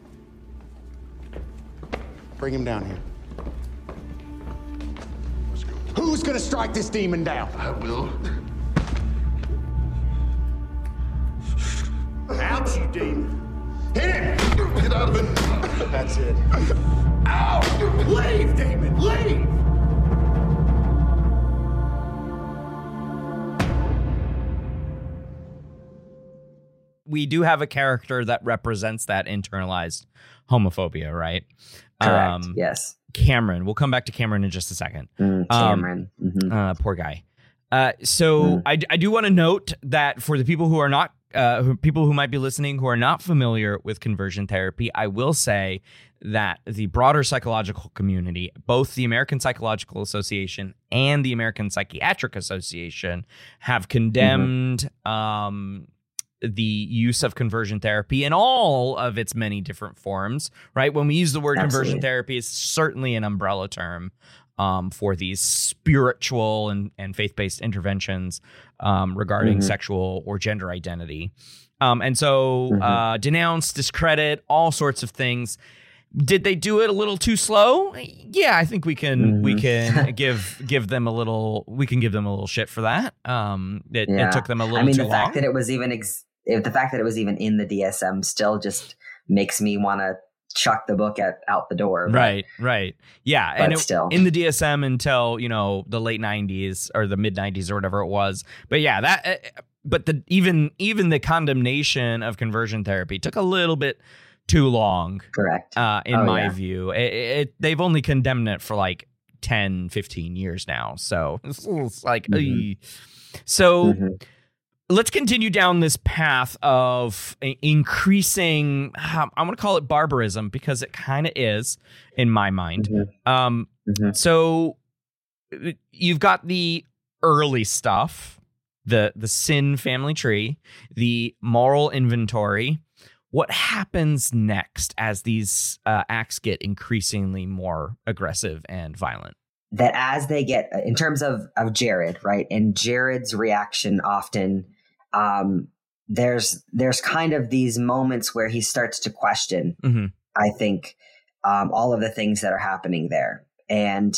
Bring him down here. Let's go. Who's gonna strike this demon down? I will. Out, you demon. Hit him! Get out of it. That's it. Ow! Leave, demon, leave! We do have a character that represents that internalized homophobia, right? Correct. Um, yes. Cameron. We'll come back to Cameron in just a second. Mm, Cameron. Um, mm-hmm. uh, poor guy. Uh, so mm. I, I do want to note that for the people who are not, uh, who, people who might be listening who are not familiar with conversion therapy, I will say that the broader psychological community, both the American Psychological Association and the American Psychiatric Association, have condemned mm-hmm. um, the use of conversion therapy in all of its many different forms, right? When we use the word Absolutely. Conversion therapy, it's certainly an umbrella term um, for these spiritual and, and faith-based interventions um, regarding mm-hmm. sexual or gender identity. Um, and so mm-hmm. uh, denounce, discredit, all sorts of things. Did they do it a little too slow? Yeah, I think we can mm-hmm. we can give give them a little we can give them a little shit for that. Um, it, yeah. it took them a little I mean, too the long. fact that it was even ex- if the fact that it was even in the D S M still just makes me want to chuck the book at, out the door. But, right, right. Yeah, but and it, still. in the D S M until, you know, the late nineties or the mid nineties or whatever it was. But yeah, that uh, but the even even the condemnation of conversion therapy took a little bit too long. Correct. Uh, in oh, my yeah. view. It, it, they've only condemned it for like ten, fifteen years now. So it's, it's like, mm-hmm. so mm-hmm. let's continue down this path of increasing, um, I'm going to call it barbarism because it kind of is in my mind. Mm-hmm. Um, mm-hmm. So you've got the early stuff, the, the sin family tree, the moral inventory. What happens next as these uh, acts get increasingly more aggressive and violent? That as they get, in terms of, of Jared, right, and Jared's reaction often, um, there's there's kind of these moments where he starts to question, mm-hmm. I think, um, all of the things that are happening there. And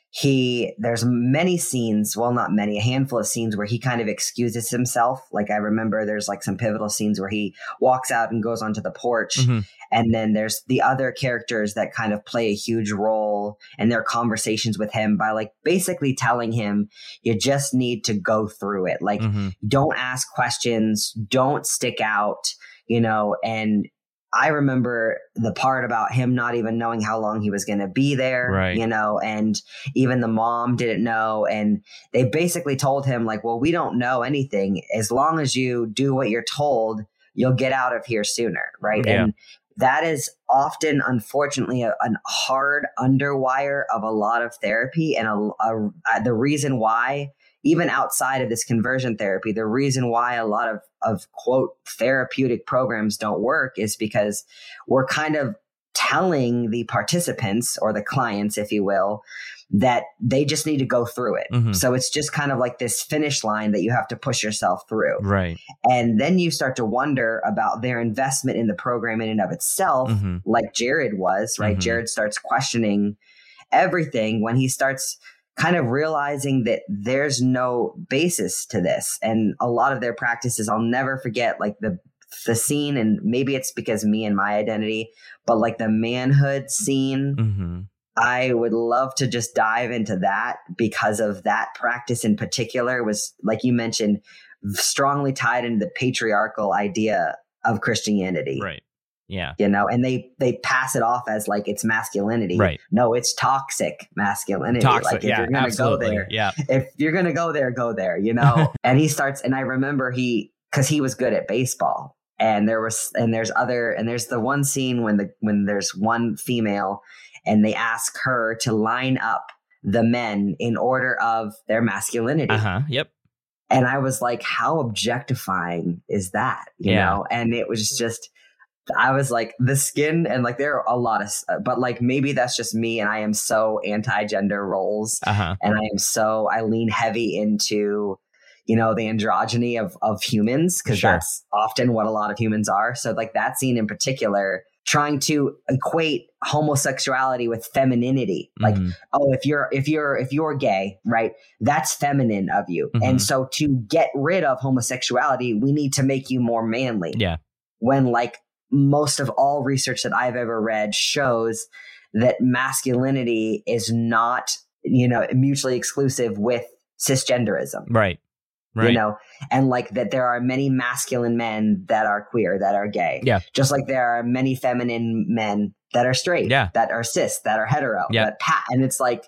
he, there's many scenes, well, not many, a handful of scenes where he kind of excuses himself. Like I remember there's like some pivotal scenes where he walks out and goes onto the porch. Mm-hmm. And then there's the other characters that kind of play a huge role in their conversations with him by like basically telling him, you just need to go through it. Like, mm-hmm. don't ask questions, don't stick out, you know, and I remember the part about him not even knowing how long he was going to be there, right. you know, and even the mom didn't know. And they basically told him like, well, we don't know anything. As long as you do what you're told, you'll get out of here sooner. Right. Yeah. And that is often, unfortunately, a, a hard underwire of a lot of therapy. And a, a, a, the reason why, even outside of this conversion therapy, the reason why a lot of, of quote, therapeutic programs don't work is because we're kind of telling the participants or the clients, if you will, that they just need to go through it. Mm-hmm. So it's just kind of like this finish line that you have to push yourself through. Right. And then you start to wonder about their investment in the program in and of itself, mm-hmm. like Jared was, right? Mm-hmm. Jared starts questioning everything when he starts kind of realizing that there's no basis to this. And a lot of their practices, I'll never forget, like the the scene, and maybe it's because me and my identity, but like the manhood scene, mm-hmm. I would love to just dive into that because of that practice in particular was, like you mentioned, strongly tied into the patriarchal idea of Christianity. Right. Yeah. You know, and they, they pass it off as like it's masculinity. Right. No, it's toxic masculinity. Toxic. Like if yeah, you're going to go there, yeah. if you're going to go there, go there, you know? And he starts, and I remember he, cause he was good at baseball, and there was, and there's other, and there's the one scene when the, when there's one female and they ask her to line up the men in order of their masculinity. Uh-huh. Yep. And I was like, how objectifying is that? You yeah. know? And it was just, I was like, the skin, and like there are a lot of, but like maybe that's just me, and I am so anti-gender roles, uh-huh. and I am so, I lean heavy into, you know, the androgyny of of humans, because sure. that's often what a lot of humans are. So like that scene in particular, trying to equate homosexuality with femininity, like, mm-hmm. oh, if you're if you're if you're gay, right, that's feminine of you, mm-hmm. and so to get rid of homosexuality, we need to make you more manly. Yeah, when like most of all research that I've ever read shows that masculinity is not, you know, mutually exclusive with cisgenderism. Right. Right. You know, and like that there are many masculine men that are queer, that are gay. Yeah. Just like there are many feminine men that are straight, yeah. that are cis, that are hetero. Yeah. That pat, and it's like,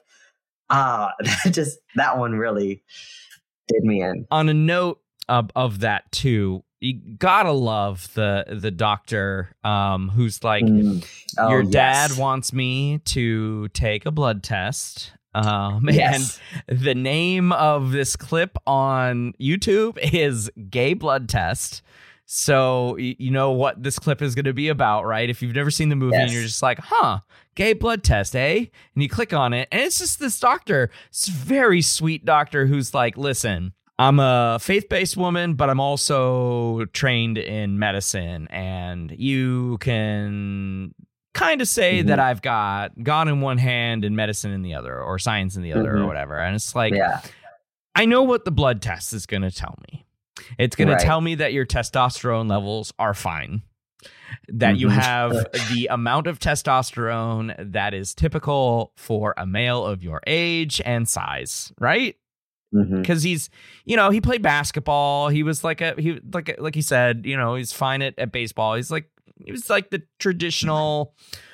ah, uh, just that one really did me in. On a note of, of that too, you gotta love the the doctor um, who's like, mm. oh, your dad yes. wants me to take a blood test. Um, yes. And the name of this clip on YouTube is Gay Blood Test. So you know what this clip is going to be about, right? If you've never seen the movie yes. and you're just like, huh, gay blood test, eh? And you click on it, and it's just this doctor, this very sweet doctor who's like, listen, I'm a faith-based woman, but I'm also trained in medicine, and you can kind of say mm-hmm. that I've got God in one hand and medicine in the other, or science in the other, mm-hmm. or whatever. And it's like, yeah. I know what the blood test is going to tell me. It's going right. to tell me that your testosterone levels are fine, that mm-hmm. you have the amount of testosterone that is typical for a male of your age and size, right? Because mm-hmm. he's, you know, he played basketball. He was like a, he like like he said, you know, he's fine at, at baseball. He's like, he was like the traditional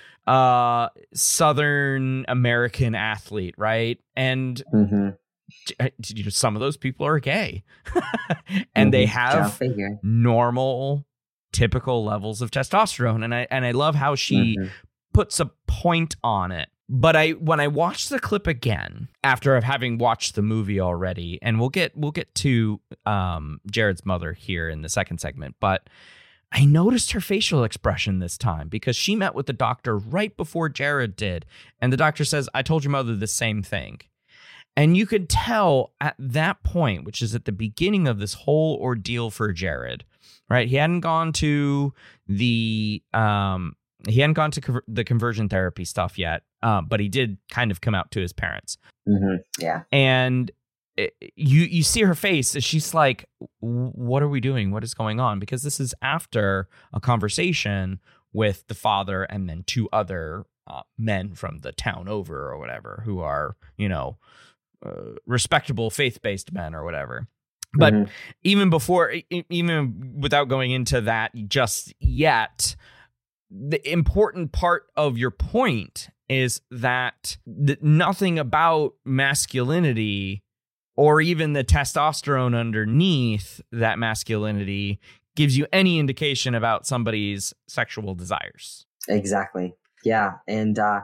uh, Southern American athlete, right? And mm-hmm. you know, some of those people are gay, and mm-hmm. they have normal, typical levels of testosterone. And I and I love how she mm-hmm. puts a point on it. But I when I watched the clip again after having watched the movie already, and we'll get we'll get to um, Jared's mother here in the second segment, but I noticed her facial expression this time because she met with the doctor right before Jared did, and the doctor says, "I told your mother the same thing." And you could tell at that point, which is at the beginning of this whole ordeal for Jared, right? He hadn't gone to the um, he hadn't gone to co- the conversion therapy stuff yet, um, but he did kind of come out to his parents. Mm-hmm. Yeah. And it, you you see her face as she's like, what are we doing? What is going on? Because this is after a conversation with the father and then two other uh, men from the town over or whatever who are, you know, uh, respectable faith-based men or whatever. But mm-hmm. even before, even without going into that just yet, the important part of your point is that the, nothing about masculinity or even the testosterone underneath that masculinity gives you any indication about somebody's sexual desires. Exactly. Yeah. And uh,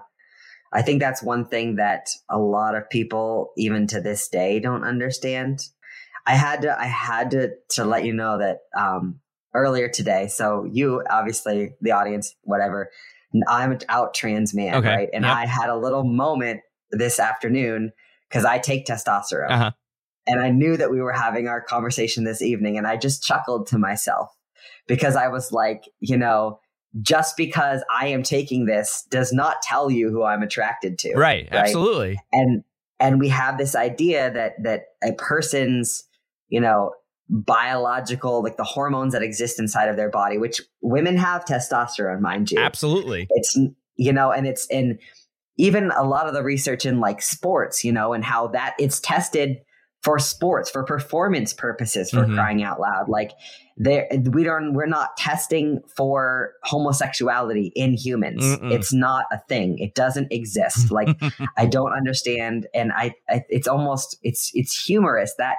I think that's one thing that a lot of people, even to this day, don't understand. I had to, I had to, to let you know that um, earlier today. So you, obviously, the audience, whatever, I'm an out trans man, okay. right? And yep. I had a little moment this afternoon because I take testosterone. Uh-huh. And I knew that we were having our conversation this evening. And I just chuckled to myself because I was like, you know, just because I am taking this does not tell you who I'm attracted to. Right. right? Absolutely. And and we have this idea that that a person's, you know, biological, like the hormones that exist inside of their body, which women have testosterone, mind you. Absolutely. It's, you know, and it's in even a lot of the research in like sports, you know, and how that it's tested for sports, for performance purposes, for mm-hmm. crying out loud. Like there, we don't, we're not testing for homosexuality in humans. Mm-mm. It's not a thing. It doesn't exist. Like I don't understand. And I, I, it's almost, it's, it's humorous that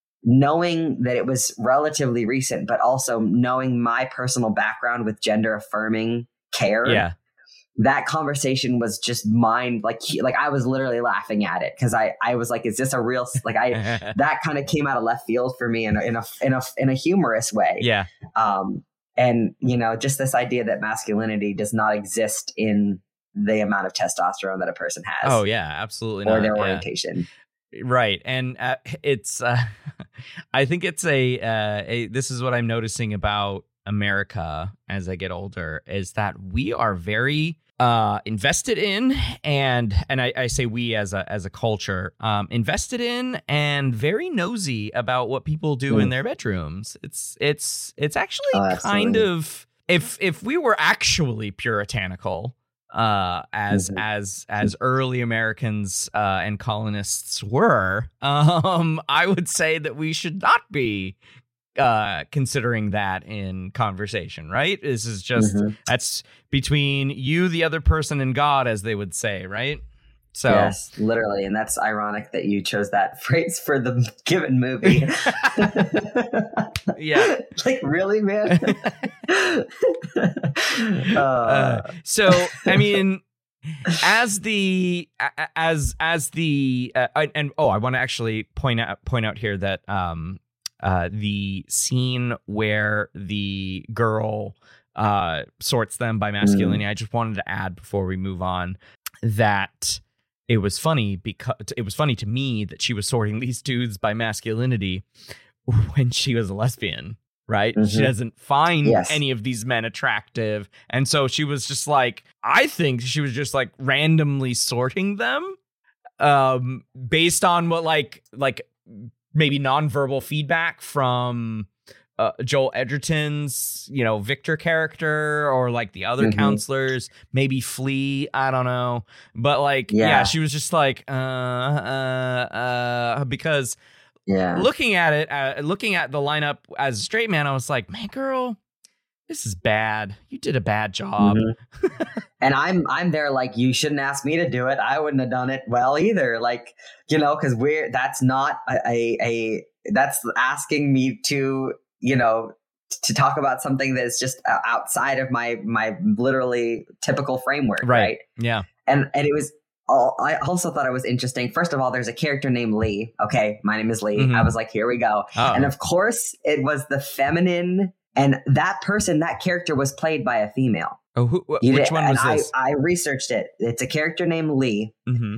knowing that it was relatively recent, but also knowing my personal background with gender affirming care. Yeah. That conversation was just mind like, like I was literally laughing at it. Cause I, I was like, is this a real, like I, that kind of came out of left field for me in a, in a, in a, in a humorous way. Yeah. Um, and you know, just this idea that masculinity does not exist in the amount of testosterone that a person has. Oh yeah, absolutely. Or not. their yeah. orientation. Right. And uh, it's, uh, I think it's a, uh, a, this is what I'm noticing about America as I get older is that we are very uh, invested in and and I, I say we as a as a culture um, invested in and very nosy about what people do mm. in their bedrooms. It's it's it's actually oh, kind of if if we were actually puritanical uh, as mm-hmm. as as early Americans uh, and colonists were, um, I would say that we should not be uh considering that in conversation, right? This is just mm-hmm. that's between you, the other person, and God, as they would say, right? So yes, literally. And that's ironic that you chose that phrase for the given movie. Yeah. Like, really, man? uh, uh, so I mean, as the as as the uh, and oh I want to actually point out point out here that um Uh, the scene where the girl uh, sorts them by masculinity. Mm. I just wanted to add before we move on that it was funny because it was funny to me that she was sorting these dudes by masculinity when she was a lesbian, right? Mm-hmm. She doesn't find yes. any of these men attractive. And so she was just like, I think she was just like randomly sorting them um, based on what like, like, maybe nonverbal feedback from uh, Joel Edgerton's, you know, Victor character or like the other mm-hmm. counselors, maybe Flea. I don't know. But like, yeah, yeah she was just like, uh, uh, uh, because yeah, looking at it, uh, looking at the lineup as a straight man, I was like, man, girl, this is bad. You did a bad job. Mm-hmm. And I'm I'm there like, you shouldn't ask me to do it. I wouldn't have done it well either. Like, you know, because we're that's not a, a a that's asking me to, you know, to talk about something that's just outside of my my literally typical framework. Right. right? Yeah. And and it was all I also thought it was interesting. First of all, there's a character named Lee. OK, my name is Lee. Mm-hmm. I was like, here we go. Oh. And of course, it was the feminine. And that person, that character was played by a female. Oh, who, wh- which one was I, this? I researched it. It's a character named Lee. Mm-hmm.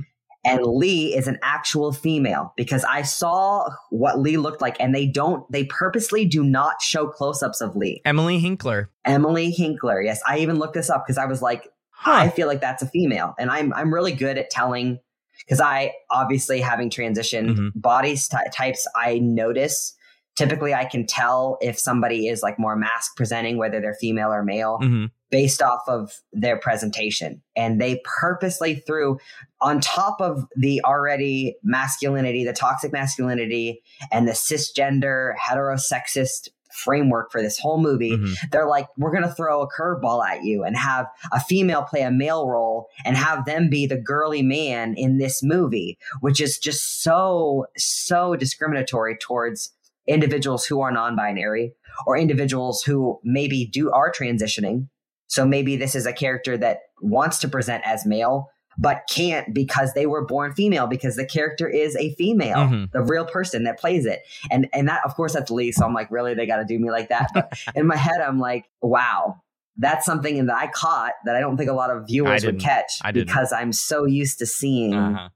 and Lee is an actual female, because I saw what Lee looked like, and they don't, they purposely do not show close-ups of Lee. Emily Hinkler. Emily Hinkler. Yes. I even looked this up because I was like, Huh. I feel like that's a female. And I'm, I'm really good at telling, because I obviously having transitioned Mm-hmm. body ty- types, I notice typically I can tell if somebody is like more mask presenting, whether they're female or male, Mm-hmm. based off of their presentation. And they purposely threw on top of the already masculinity, the toxic masculinity, and the cisgender heterosexist framework for this whole movie. Mm-hmm. They're like, we're going to throw a curveball at you and have a female play a male role and have them be the girly man in this movie, which is just so, so discriminatory towards individuals who are non-binary or individuals who maybe do are transitioning. So maybe this is a character that wants to present as male, but can't because they were born female, because the character is a female, Mm-hmm. the real person that plays it. And and that, of course, that's Lee. So I'm like, really, they got to do me like that? But in my head, I'm like, wow, that's something that I caught that I don't think a lot of viewers would catch, I didn't. because I'm so used to seeing, Uh-huh.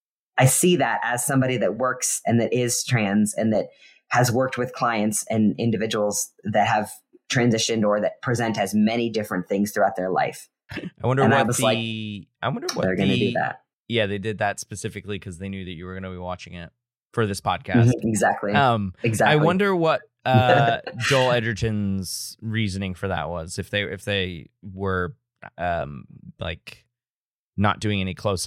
I see that as somebody that works and that is trans and that has worked with clients and individuals that have transitioned or that present as many different things throughout their life. I wonder And I what was the. like, I wonder what They're going to the- do that. Yeah, they did that specifically because they knew that you were going to be watching it for this podcast. Mhm, exactly. Um, exactly. I wonder what uh, Joel Edgerton's reasoning for that was. If they if they were um, like not doing any close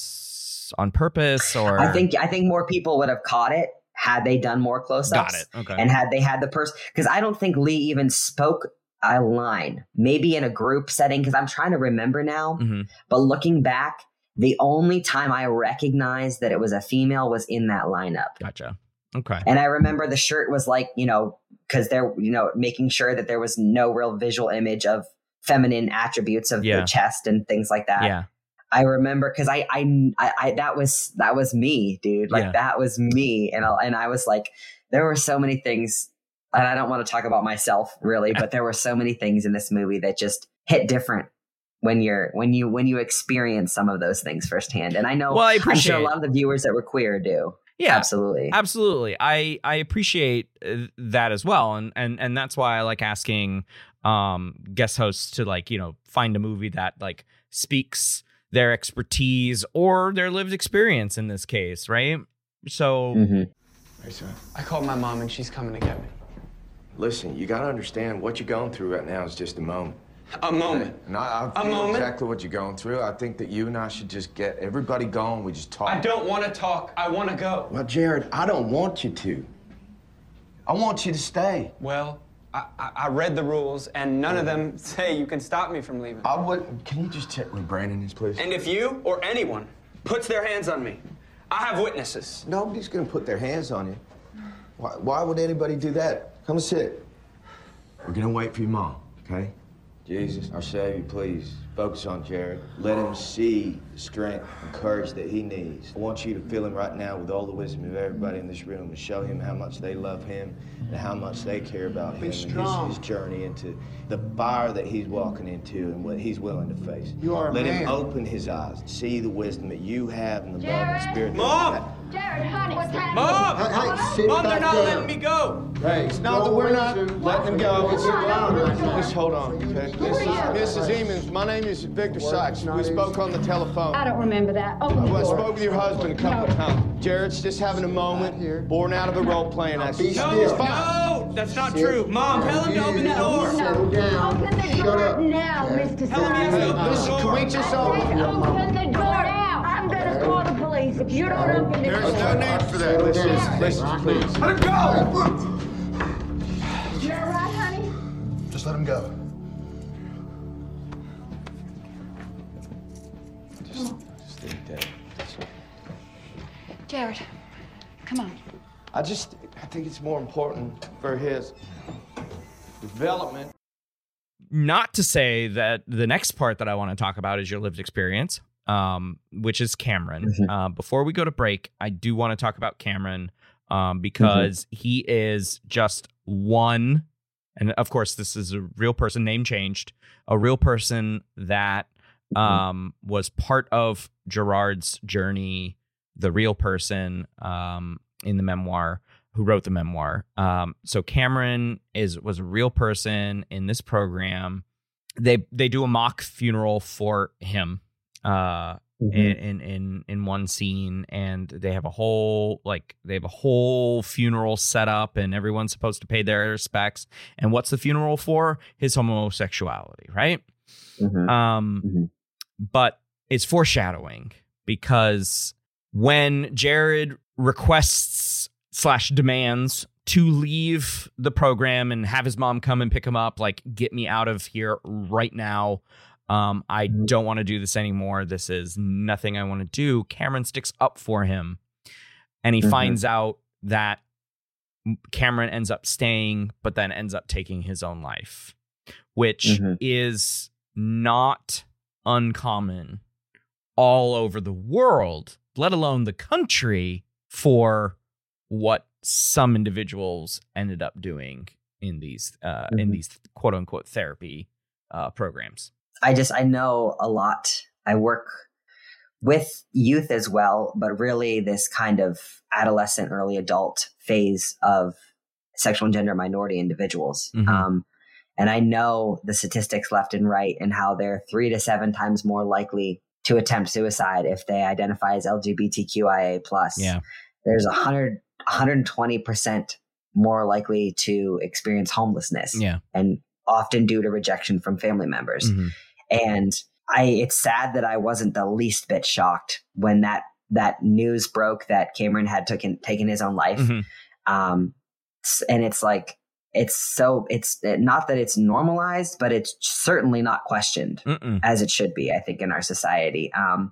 ups on purpose, or I think I think more people would have caught it had they done more close-ups. got it. Okay. And had they had the person, because I don't think Lee even spoke a line, maybe in a group setting, because I'm trying to remember now. Mhm. But looking back, the only time I recognized that it was a female was in that lineup. Gotcha. Okay. And I remember the shirt was like, you know, because they're, you know, making sure that there was no real visual image of feminine attributes of Yeah. the chest and things like that. Yeah. I remember because I, I, I, I, that was, that was me, dude. Like Yeah. that was me. And I, and I was like, there were so many things, and I don't want to talk about myself really, but there were so many things in this movie that just hit different when you're, when you, when you experience some of those things firsthand. And I know, Well, I I'm appreciate- sure a lot of the viewers that were queer do. Yeah. Absolutely. Absolutely. I, I appreciate uh, that as well. And, and, and that's why I like asking um, guest hosts to, like, you know, find a movie that like speaks their expertise or their lived experience in this case. Right. So Mhm. Hey, son. I called my mom and she's coming to get me. Listen, you gotta understand what you're going through right now is just a moment. A moment. And I, I A feel moment? exactly what you're going through. I think that you and I should just get everybody going. We just talk. I don't want to talk. I want to go. Well, Jared, I don't want you to. I want you to stay. Well, I, I, I read the rules and none of them say you can stop me from leaving. I would. Can you just check where Brandon is, please? And if you or anyone puts their hands on me, I have witnesses. Nobody's gonna put their hands on you. Why, why would anybody do that? Come and sit. We're gonna wait for your mom, okay? Jesus, our Savior, please focus on Jared. Let him see the strength and courage that he needs. I want you to feel him right now with all the wisdom of everybody in this room and show him how much they love him and how much they care about him and his, strong. his journey into the fire that he's walking into and what he's willing to face. You are a Let him man. open his eyes, see the wisdom that you have and the love and Jared? spirit that Mom! you have. Jared, honey, what's happening? Mom! Hey, hey, sit Mom, they're back not down. letting me go. Hey, it's not that we're not letting him go. It's just hold on, okay? Missus Missus Emons, my name is Victor Sykes. We spoke on the telephone. I don't remember that. I Open the I door. spoke with your husband a couple of times. Jared's just having a moment, born out of a role-playing act. be It's still. fine. No, that's not true. Mom, tell him to open the door. Settle down. Open the Shut door up. now, Mister Tell him he has Sykes. to open the Listen, can we door. just I all... said open the door now. I'm gonna call the police if you don't open the There's door. no need for that. Settle Listen, down. listen, please. Let him go! You all right, honey? Just let him go. Just think that. Jared, come on. I just, I think it's more important for his development. not to say that the next part that I want to talk about is your lived experience, um, which is Cameron. Mm-hmm. Uh, before we go to break, I do want to talk about Cameron um, because Mm-hmm. he is just one. And of course, this is a real person, name changed, a real person that um, was part of Gerard's journey, the real person um, in the memoir, who wrote the memoir. Um, so Cameron is was a real person in this program. They they do a mock funeral for him uh, mm-hmm. in, in in in one scene, and they have a whole like they have a whole funeral set up, and everyone's supposed to pay their respects. And what's the funeral for? His homosexuality, right? Mm-hmm. Um, mm-hmm. But it's foreshadowing, because when Jared requests slash demands to leave the program and have his mom come and pick him up, like, get me out of here right now. Um, I Mm-hmm. don't want to do this anymore. This is nothing I want to do. Cameron sticks up for him, and he Mm-hmm. finds out that Cameron ends up staying, but then ends up taking his own life, which Mm-hmm. is not uncommon all over the world, let alone the country, for what some individuals ended up doing in these uh, Mm-hmm. in these quote unquote therapy uh, programs. I just, I know a lot. I work with youth as well, but really this kind of adolescent, early adult phase of sexual and gender minority individuals. Mm-hmm. Um, and I know the statistics left and right, and how they're three to seven times more likely to attempt suicide if they identify as L G B T Q I A plus. Yeah. There's a hundred, one hundred twenty percent more likely to experience homelessness. Yeah. And often due to rejection from family members. Mm-hmm. And I, it's sad that I wasn't the least bit shocked when that, that news broke that Cameron had taken, taken his own life. Mm-hmm. Um, and it's like, it's so, it's not that it's normalized, but it's certainly not questioned Mm-mm. as it should be, I think, in our society. Um,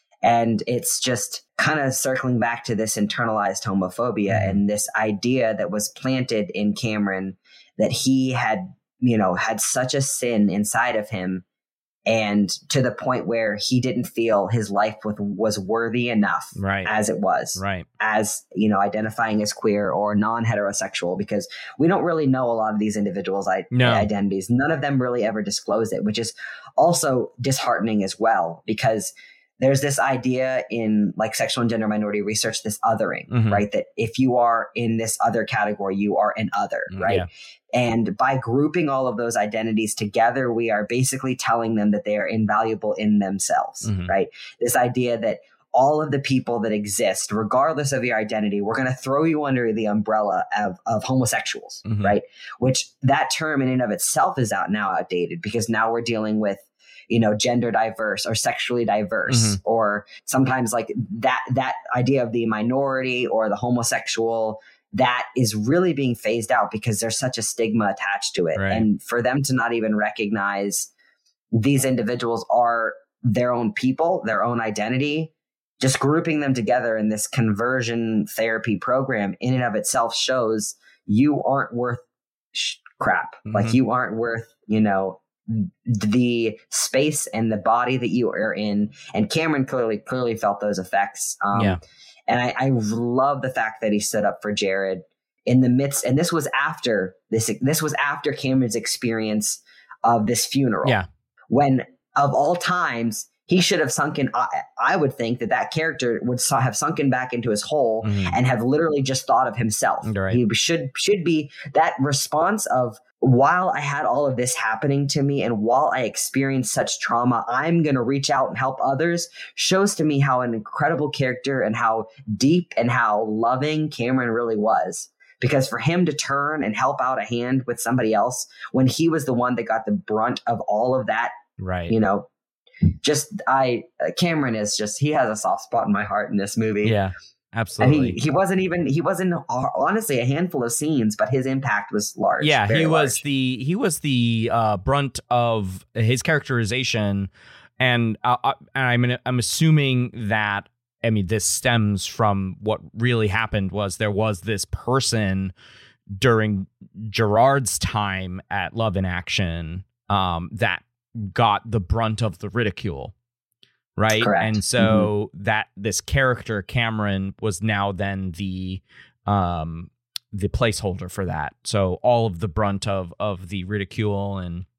and it's just kind of circling back to this internalized homophobia Mm-hmm. and this idea that was planted in Cameron, that he had, you know, had such a sin inside of him, and to the point where he didn't feel his life with, was worthy enough Right. as it was, Right. as, you know, identifying as queer or non-heterosexual, because we don't really know a lot of these individuals' I- No. identities. None of them really ever disclose it, which is also disheartening as well, because there's this idea in like sexual and gender minority research, this othering, Mhm. right? That if you are in this other category, you are an other, right? Yeah. And by grouping all of those identities together, we are basically telling them that they are invaluable in themselves, Mhm. right? This idea that all of the people that exist, regardless of your identity, we're going to throw you under the umbrella of, of homosexuals, Mhm. right? Which that term in and of itself is out now outdated, because now we're dealing with, you know, gender diverse or sexually diverse, Mhm. or sometimes like that, that idea of the minority or the homosexual, that is really being phased out because there's such a stigma attached to it. Right. And for them to not even recognize these individuals are their own people, their own identity, just grouping them together in this conversion therapy program in and of itself shows you aren't worth sh- crap. Mhm. Like you aren't worth, you know, the space and the body that you are in. And Cameron clearly, clearly felt those effects. Um, Yeah. And I, I love the fact that he stood up for Jared in the midst. And this was after this, this was after Cameron's experience of this funeral. Yeah. When of all times, he should have sunken. I, I would think that that character would so- have sunken back into his hole Mhm. and have literally just thought of himself. Right. He should should be that response of, while I had all of this happening to me and while I experienced such trauma, I'm going to reach out and help others, shows to me how an incredible character and how deep and how loving Cameron really was. Because for him to turn and help out a hand with somebody else when he was the one that got the brunt of all of that, Right. you know, just I Cameron is just, he has a soft spot in my heart in this movie. Yeah. Absolutely. And he, he wasn't even, he wasn't honestly a handful of scenes, but his impact was large. Yeah, very he was large. the he was the uh, brunt of his characterization, and uh, uh, and I'm I'm assuming that, I mean, this stems from what really happened was there was this person during Gerard's time at Love in Action um, that got the brunt of the ridicule. Right. Correct. And so mm-hmm. that this character, Cameron, was now then the um, the placeholder for that. So all of the brunt of of the ridicule and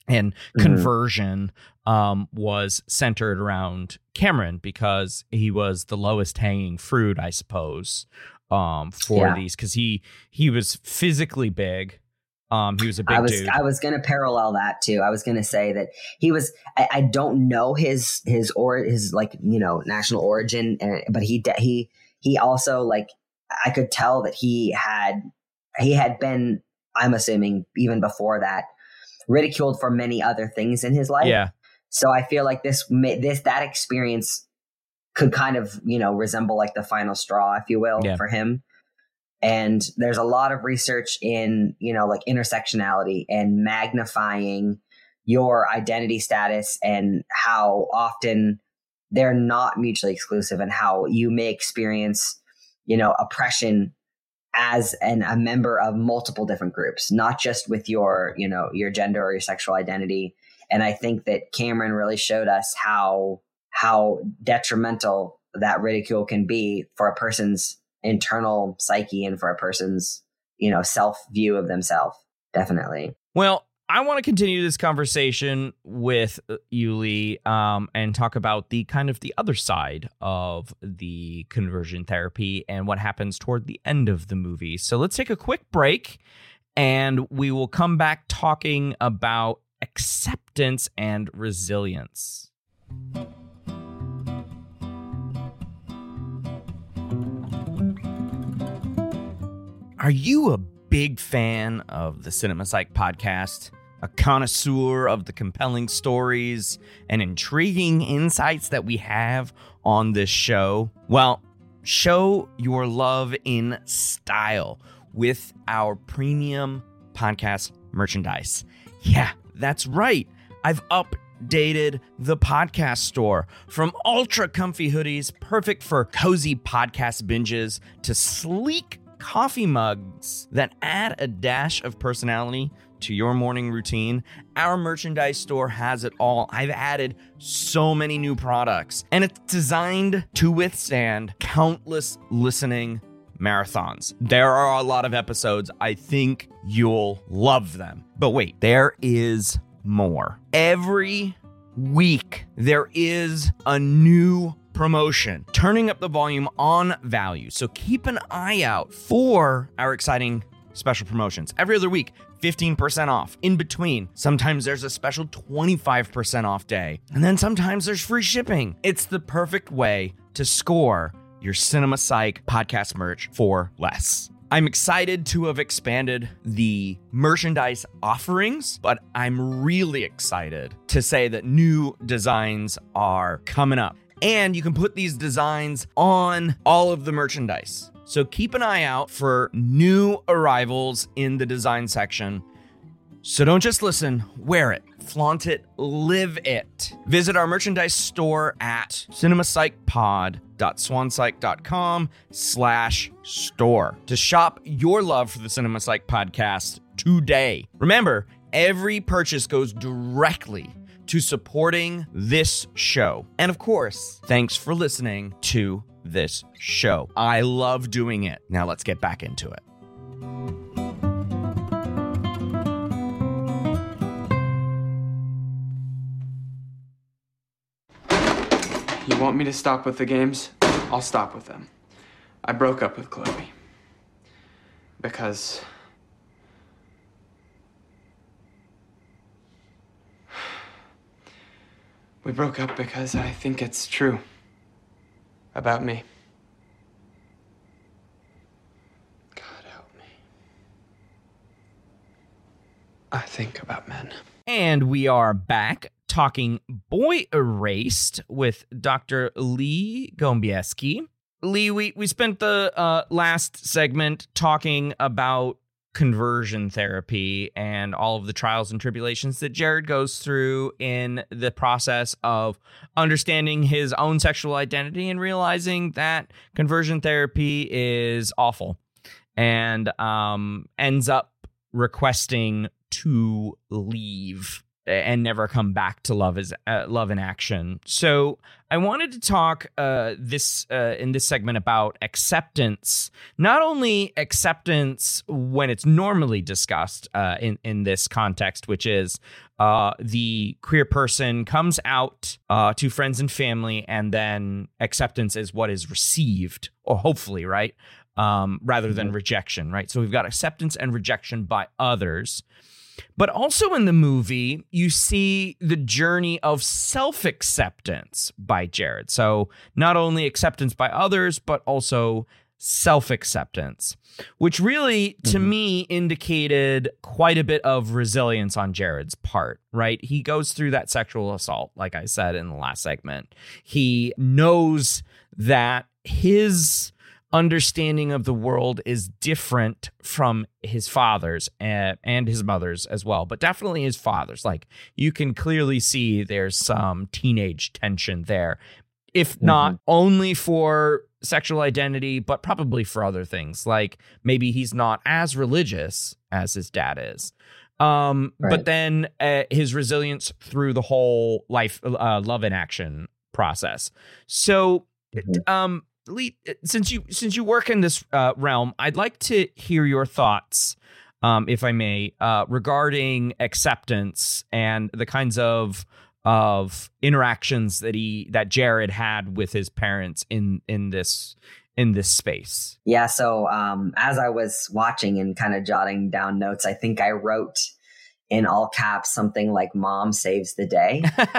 And Mm-hmm. conversion um, was centered around Cameron because he was the lowest hanging fruit, I suppose, um, for Yeah. these, because he he was physically big. Um, he was a big I was dude. I was going to parallel that too. I was going to say that he was. I, I don't know his his or his like you know national origin, uh, but he de- he he also like I could tell that he had he had been. I'm assuming even before that, ridiculed for many other things in his life. Yeah. So I feel like this ma- this that experience could kind of you know resemble like the final straw, if you will, Yeah. for him. And there's a lot of research in, you know, like intersectionality and magnifying your identity status and how often they're not mutually exclusive and how you may experience, you know, oppression as an, a member of multiple different groups, not just with your, you know, your gender or your sexual identity. And I think that Cameron really showed us how, how detrimental that ridicule can be for a person's internal psyche and for a person's, you know, self view of themselves. Definitely. Well, I want to continue this conversation with you, Lee, um, and talk about the kind of the other side of the conversion therapy and what happens toward the end of the movie. So let's take a quick break and we will come back talking about acceptance and resilience. Are you a big fan of the Cinema Psych podcast? A connoisseur of the compelling stories and intriguing insights that we have on this show? Well, show your love in style with our premium podcast merchandise. Yeah, that's right. I've updated the podcast store from ultra comfy hoodies, perfect for cozy podcast binges, to sleek coffee mugs that add a dash of personality to your morning routine. Our merchandise store has it all. I've added so many new products, and it's designed to withstand countless listening marathons. There are a lot of episodes. I think you'll love them. But wait, there is more. Every week, there is a new promotion, turning up the volume on value. So keep an eye out for our exciting special promotions. Every other week, fifteen percent off. In between, sometimes there's a special twenty-five percent off day. And then sometimes there's free shipping. It's the perfect way to score your Cinema Psych podcast merch for less. I'm excited to have expanded the merchandise offerings, but I'm really excited to say that new designs are coming up. And you can put these designs on all of the merchandise. So keep an eye out for new arrivals in the design section. So don't just listen, wear it, flaunt it, live it. Visit our merchandise store at cinemapsychpod.swanpsych.com slash store to shop your love for the Cinema Psych podcast today. Remember, every purchase goes directly to supporting this show. And of course, thanks for listening to this show. I love doing it. Now let's get back into it. You want me to stop with the games? I'll stop with them. I broke up with Chloe. Because... We broke up because I think it's true. About me. God help me. I think about men. And we are back talking Boy Erased with Doctor Lee Gombieski. Lee, we, we spent the uh, last segment talking about conversion therapy and all of the trials and tribulations that Jared goes through in the process of understanding his own sexual identity and realizing that conversion therapy is awful, and um, ends up requesting to leave and never come back to love is uh, love in action. So I wanted to talk uh, this uh, in this segment about acceptance, not only acceptance when it's normally discussed uh, in, in this context, which is uh, the queer person comes out uh, to friends and family, and then acceptance is what is received, or hopefully, right? Um, rather than mm-hmm. rejection, right? So we've got acceptance and rejection by others. But also in the movie, you see the journey of self-acceptance by Jared. So not only acceptance by others, but also self-acceptance, which really, to mm-hmm. me, indicated quite a bit of resilience on Jared's part, right? He goes through that sexual assault, like I said in the last segment. He knows that his understanding of the world is different from his father's and, and his mother's as well, but definitely his father's. Like, you can clearly see there's some teenage tension there, if mm-hmm. not only for sexual identity, but probably for other things. Like, maybe he's not as religious as his dad is. Um, right. But then uh, his resilience through the whole life, uh, love in action process. So, mm-hmm. um, Lee, since you since you work in this uh, realm, I'd like to hear your thoughts, um, if I may, uh, regarding acceptance and the kinds of of interactions that he that Jared had with his parents in in this in this space. Yeah. So um, as I was watching and kind of jotting down notes, I think I wrote in all caps something like "Mom saves the day."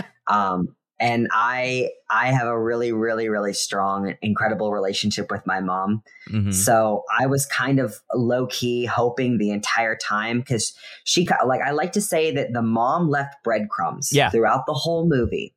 um, And I I have a really, really, really strong, incredible relationship with my mom. Mm-hmm. So I was kind of low key hoping the entire time, because she, like, I like to say that the mom left breadcrumbs yeah. throughout the whole movie,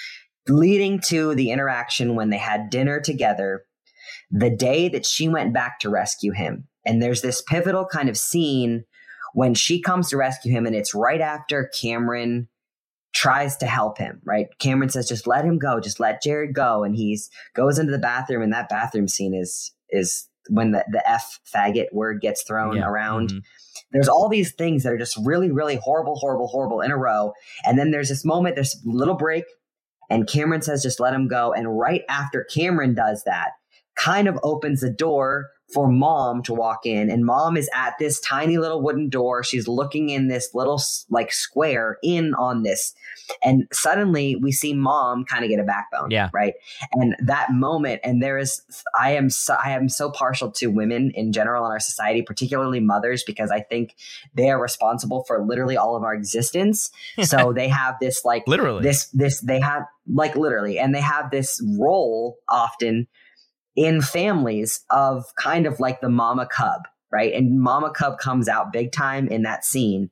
leading to the interaction when they had dinner together, the day that she went back to rescue him. And there's this pivotal kind of scene when she comes to rescue him, and it's right after Cameron tries to help him, right? Cameron says, just let him go. Just let Jared go. And he's goes into the bathroom, and that bathroom scene is, is when the, the F faggot word gets thrown yeah. around. Mm-hmm. There's all these things that are just really, really horrible, horrible, horrible in a row. And then there's this moment, there's a little break, and Cameron says, just let him go. And right after Cameron does that, kind of opens the door for Mom to walk in, and Mom is at this tiny little wooden door. She's looking in this little like square in on this, and suddenly we see Mom kind of get a backbone. Yeah. Right. And that moment, and there is, I am so, I am so partial to women in general in our society, particularly mothers, because I think they are responsible for literally all of our existence. So they have this like literally this, this, they have like literally, and they have this role often in families of kind of like the mama cub, right? And mama cub comes out big time in that scene.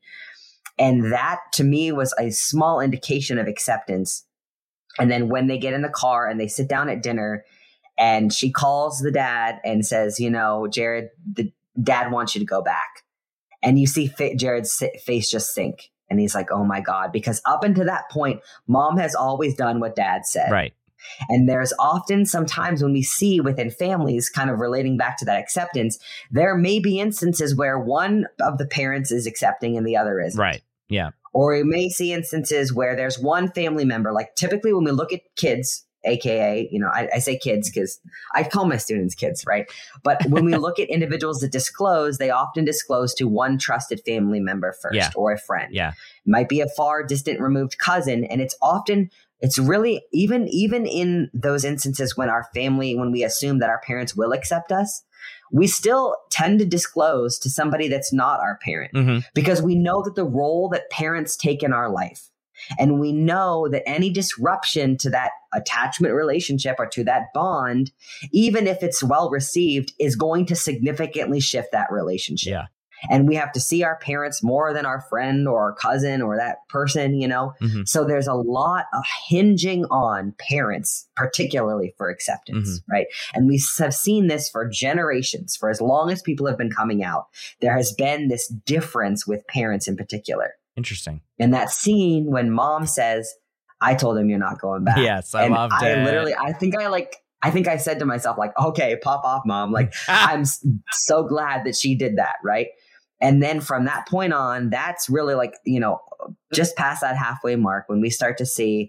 And that to me was a small indication of acceptance. And then when they get in the car and they sit down at dinner, and she calls the dad and says, you know, Jared, the dad wants you to go back. And you see fa- Jared's face just sink. And he's like, oh my God, because up until that point, Mom has always done what dad said. Right. And there's often sometimes when we see within families, kind of relating back to that acceptance, there may be instances where one of the parents is accepting and the other isn't. Right. Yeah. Or we may see instances where there's one family member, like typically when we look at kids, A K A, you know, I, I say kids because I call my students kids, right? But when we look at individuals that disclose, they often disclose to one trusted family member first yeah. or a friend. Yeah. It might be a far distant removed cousin. And it's often It's really even even in those instances when our family, when we assume that our parents will accept us, we still tend to disclose to somebody that's not our parent mm-hmm. because we know that the role that parents take in our life, and we know that any disruption to that attachment relationship or to that bond, even if it's well received, is going to significantly shift that relationship. Yeah. And we have to see our parents more than our friend or our cousin or that person, you know? Mm-hmm. So there's a lot of hinging on parents, particularly for acceptance, mm-hmm. right? And we have seen this for generations, for as long as people have been coming out. There has been this difference with parents in particular. Interesting. And that scene when Mom says, I told him you're not going back. Yes, I and loved I it. Literally, I think I like... I think I said to myself, like, okay, pop off, Mom. Like, I'm so glad that she did that. Right. And then from that point on, that's really like, you know, just past that halfway mark when we start to see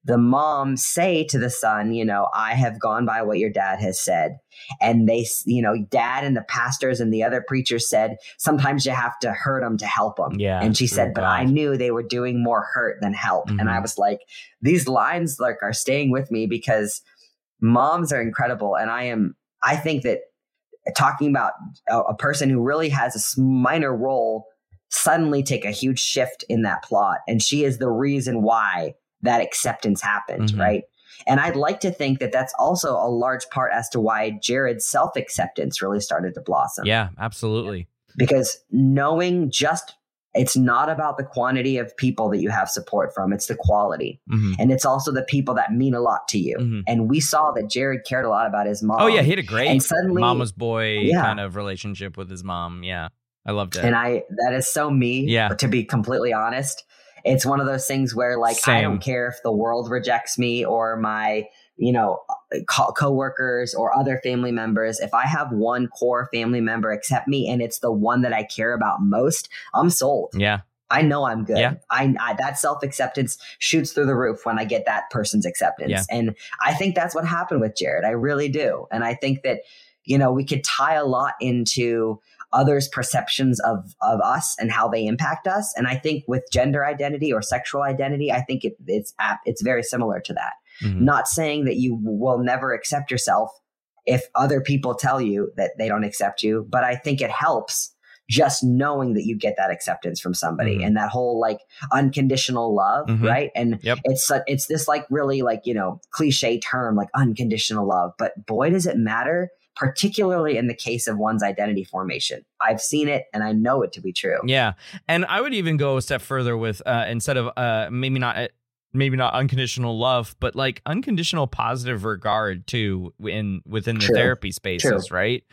the mom say to the son, you know, I have gone by what your dad has said. And they, you know, dad and the pastors and the other preachers said, sometimes you have to hurt them to help them. Yeah. And she said, oh, but God. I knew they were doing more hurt than help. Mm-hmm. And I was like, these lines like are staying with me because moms are incredible. And I am, I think that talking about a, a person who really has a minor role suddenly take a huge shift in that plot. And she is the reason why that acceptance happened, mm-hmm. right? And I'd like to think that that's also a large part as to why Jared's self-acceptance really started to blossom. Yeah, absolutely. Because knowing just, it's not about the quantity of people that you have support from, it's the quality. Mm-hmm. And it's also the people that mean a lot to you. Mm-hmm. And we saw that Jared cared a lot about his mom. Oh yeah, he had a great and suddenly, mama's boy yeah. kind of relationship with his mom. Yeah, I loved it. And I, that is so me, yeah. to be completely honest. It's one of those things where like, Same. I don't care if the world rejects me or my, you know, co- coworkers or other family members. If I have one core family member accept me and it's the one that I care about most, I'm sold. Yeah. I know I'm good. Yeah. I, I that self-acceptance shoots through the roof when I get that person's acceptance. Yeah. And I think that's what happened with Jared. I really do. And I think that, you know, we could tie a lot into others' perceptions of, of us and how they impact us. And I think with gender identity or sexual identity, I think it, it's it's very similar to that. Mm-hmm. Not saying that you will never accept yourself if other people tell you that they don't accept you, but I think it helps just knowing that you get that acceptance from somebody, mm-hmm. and that whole like unconditional love, mm-hmm. right? And yep. it's it's this like really like, you know, cliche term like unconditional love, but boy, does it matter, particularly in the case of one's identity formation. I've seen it and I know it to be true. Yeah. And I would even go a step further with uh, instead of uh, maybe not maybe not unconditional love, but like unconditional positive regard too in within the True. therapy spaces, True. right?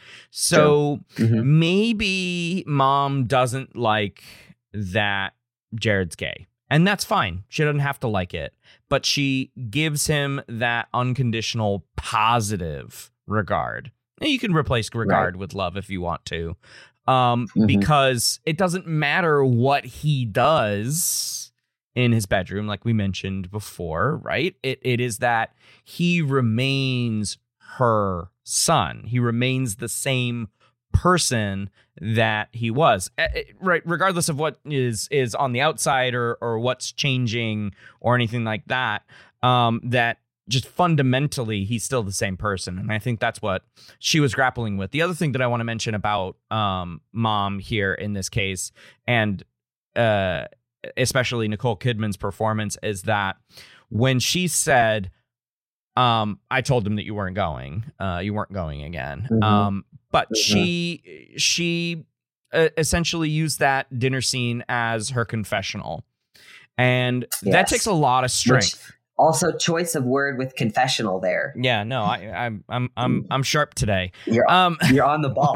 So mm-hmm. maybe mom doesn't like that Jared's gay. And that's fine. She doesn't have to like it. But she gives him that unconditional positive regard. And you can replace regard right. with love if you want to. Um, mm-hmm. Because it doesn't matter what he does in his bedroom, like we mentioned before, right? It It is that he remains her son. He remains the same person that he was, right? Regardless of what is is on the outside or or what's changing or anything like that, um, that just fundamentally he's still the same person. And I think that's what she was grappling with. The other thing that I want to mention about um, mom here in this case, and uh, especially Nicole Kidman's performance, is that when she said, um, I told him that you weren't going, uh, you weren't going again. Mm-hmm. Um, but mm-hmm. she, she uh, essentially used that dinner scene as her confessional. And yes. that takes a lot of strength. Which, also choice of word with confessional there. Yeah, no, I, I'm, I'm, I'm, I'm sharp today. You're, um, you're on the ball.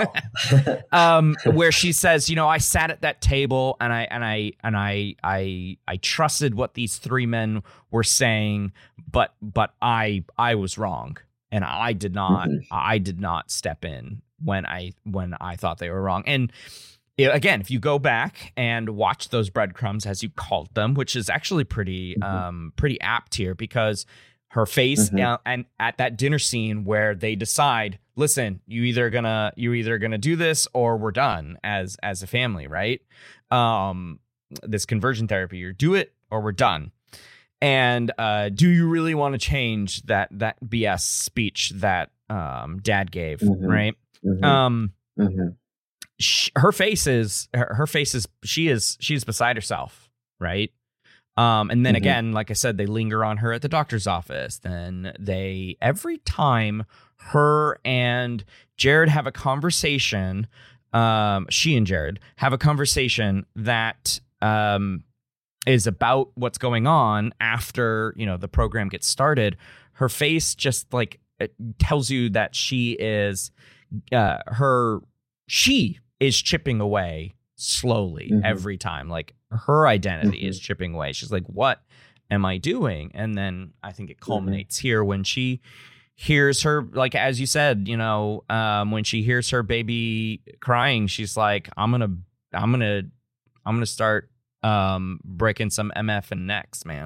um, where she says, you know, I sat at that table and I, and I, and I, I, I trusted what these three men were saying, but, but I, I was wrong, and I did not, mm-hmm. I did not step in when I, when I thought they were wrong. And again, if you go back and watch those breadcrumbs, as you called them, which is actually pretty, mm-hmm. um, pretty apt here, because her face mm-hmm. uh, and at that dinner scene where they decide, listen, you either gonna you either gonna do this or we're done as as a family, right? Um, this conversion therapy, you do it or we're done. And uh, do you really want to change that that B S speech that um, Dad gave, mm-hmm. right? Mm-hmm. Um. Mm-hmm. She, her face is her, her face is she is she's beside herself, right? Um, and then mm-hmm. again, like I said, they linger on her at the doctor's office. Then they every time her and Jared have a conversation, um, she and Jared have a conversation that um is about what's going on after, you know, the program gets started. Her face just like it tells you that she is uh, her she. is chipping away slowly mm-hmm. every time. Like her identity mm-hmm. is chipping away. She's like, what am I doing? And then I think it culminates mm-hmm. here when she hears her, like, as you said, you know, um, when she hears her baby crying, she's like, I'm going to, I'm going to, I'm going to start um, breaking some M F and necks, man.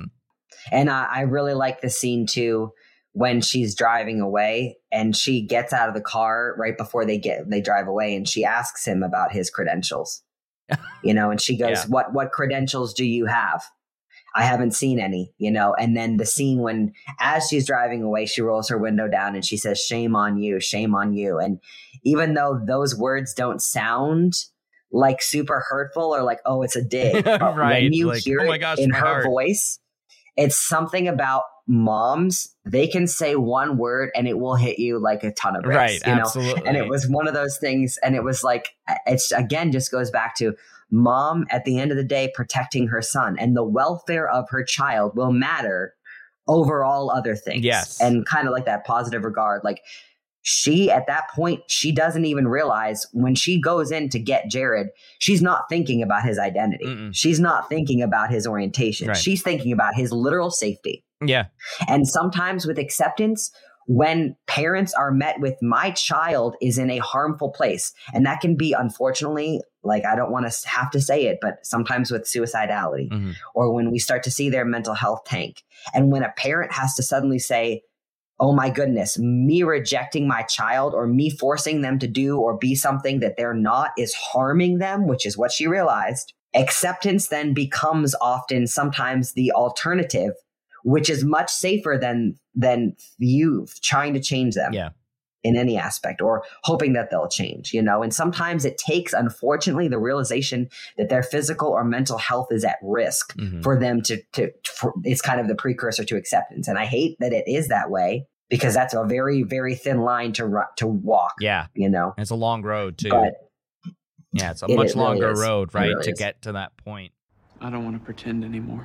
And I, I really like the scene too when she's driving away and she gets out of the car right before they get they drive away, and she asks him about his credentials. You know, and she goes, Yeah. "What what credentials do you have?" "I haven't seen any," you know. And then the scene when, as she's driving away, she rolls her window down and she says, "Shame on you, shame on you." And even though those words don't sound like super hurtful or like, oh, it's a dig, but Right, when you like, hear oh my it gosh, in my her heart. voice, it's something about moms. They can say one word and it will hit you like a ton of bricks, Right, you know? absolutely. And it was one of those things. And it was like, it's again, just goes back to mom at the end of the day, protecting her son, and the welfare of her child will matter over all other things. Yes. And kind of like that positive regard, like she, at that point, she doesn't even realize when she goes in to get Jared, she's not thinking about his identity. Mm-mm. She's not thinking about his orientation. Right. She's thinking about his literal safety. Yeah. And sometimes with acceptance, when parents are met with, my child is in a harmful place, and that can be, unfortunately, like, I don't want to have to say it, but sometimes with suicidality, Mhm. or when we start to see their mental health tank. And when a parent has to suddenly say, oh my goodness, me rejecting my child or me forcing them to do or be something that they're not is harming them, which is what she realized. Acceptance then becomes often sometimes the alternative, which is much safer than than you trying to change them Yeah. in any aspect or hoping that they'll change, you know. And sometimes it takes, unfortunately, the realization that their physical or mental health is at risk Mhm. for them to, to for, it's kind of the precursor to acceptance. And I hate that it is that way, because that's a very, very thin line to ru- to walk, Yeah. you know. It's a long road too. But yeah, it's a it- much it really longer is. road, It right, really to is. get to that point. I don't want to pretend anymore.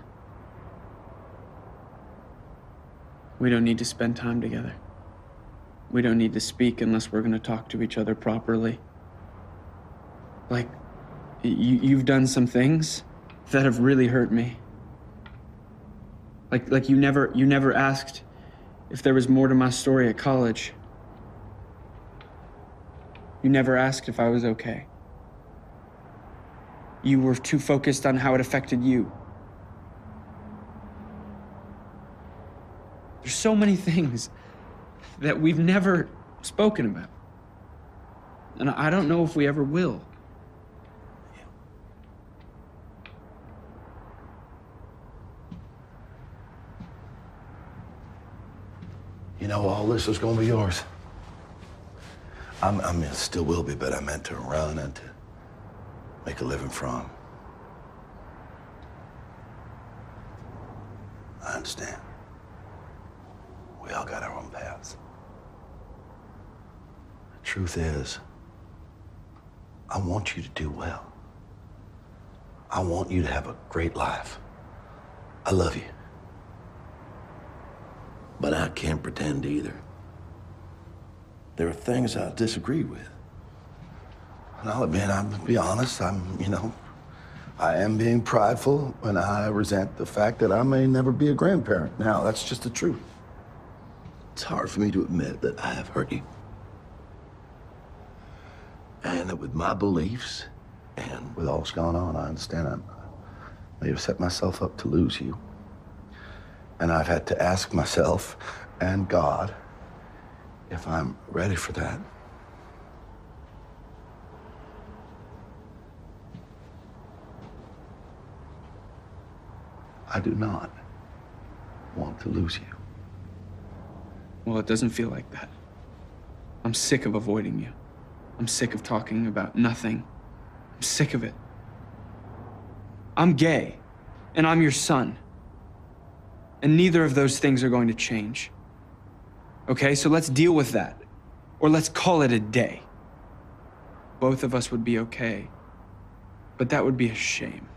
We don't need to spend time together. We don't need to speak unless we're going to talk to each other properly. Like, you, you've done some things that have really hurt me. Like, like you never, you never asked if there was more to my story at college. You never asked if I was okay. You were too focused on how it affected you. There's so many things that we've never spoken about. And I don't know if we ever will. You know, all this is gonna be yours. I'm, I mean, it still will be, but I meant to run and to make a living from. I understand. We all got our own paths. The truth is, I want you to do well. I want you to have a great life. I love you. But I can't pretend either. There are things I disagree with. And I'll admit, I'm gonna be honest, I'm, you know, I am being prideful when I resent the fact that I may never be a grandparent. Now, that's just the truth. It's hard for me to admit that I have hurt you. And that with my beliefs and with all that's gone on, I understand I may have set myself up to lose you. And I've had to ask myself and God if I'm ready for that. I do not want to lose you. Well, it doesn't feel like that. I'm sick of avoiding you. I'm sick of talking about nothing. I'm sick of it. I'm gay, and I'm your son. And neither of those things are going to change. Okay, so let's deal with that. Or let's call it a day. Both of us would be okay, but that would be a shame.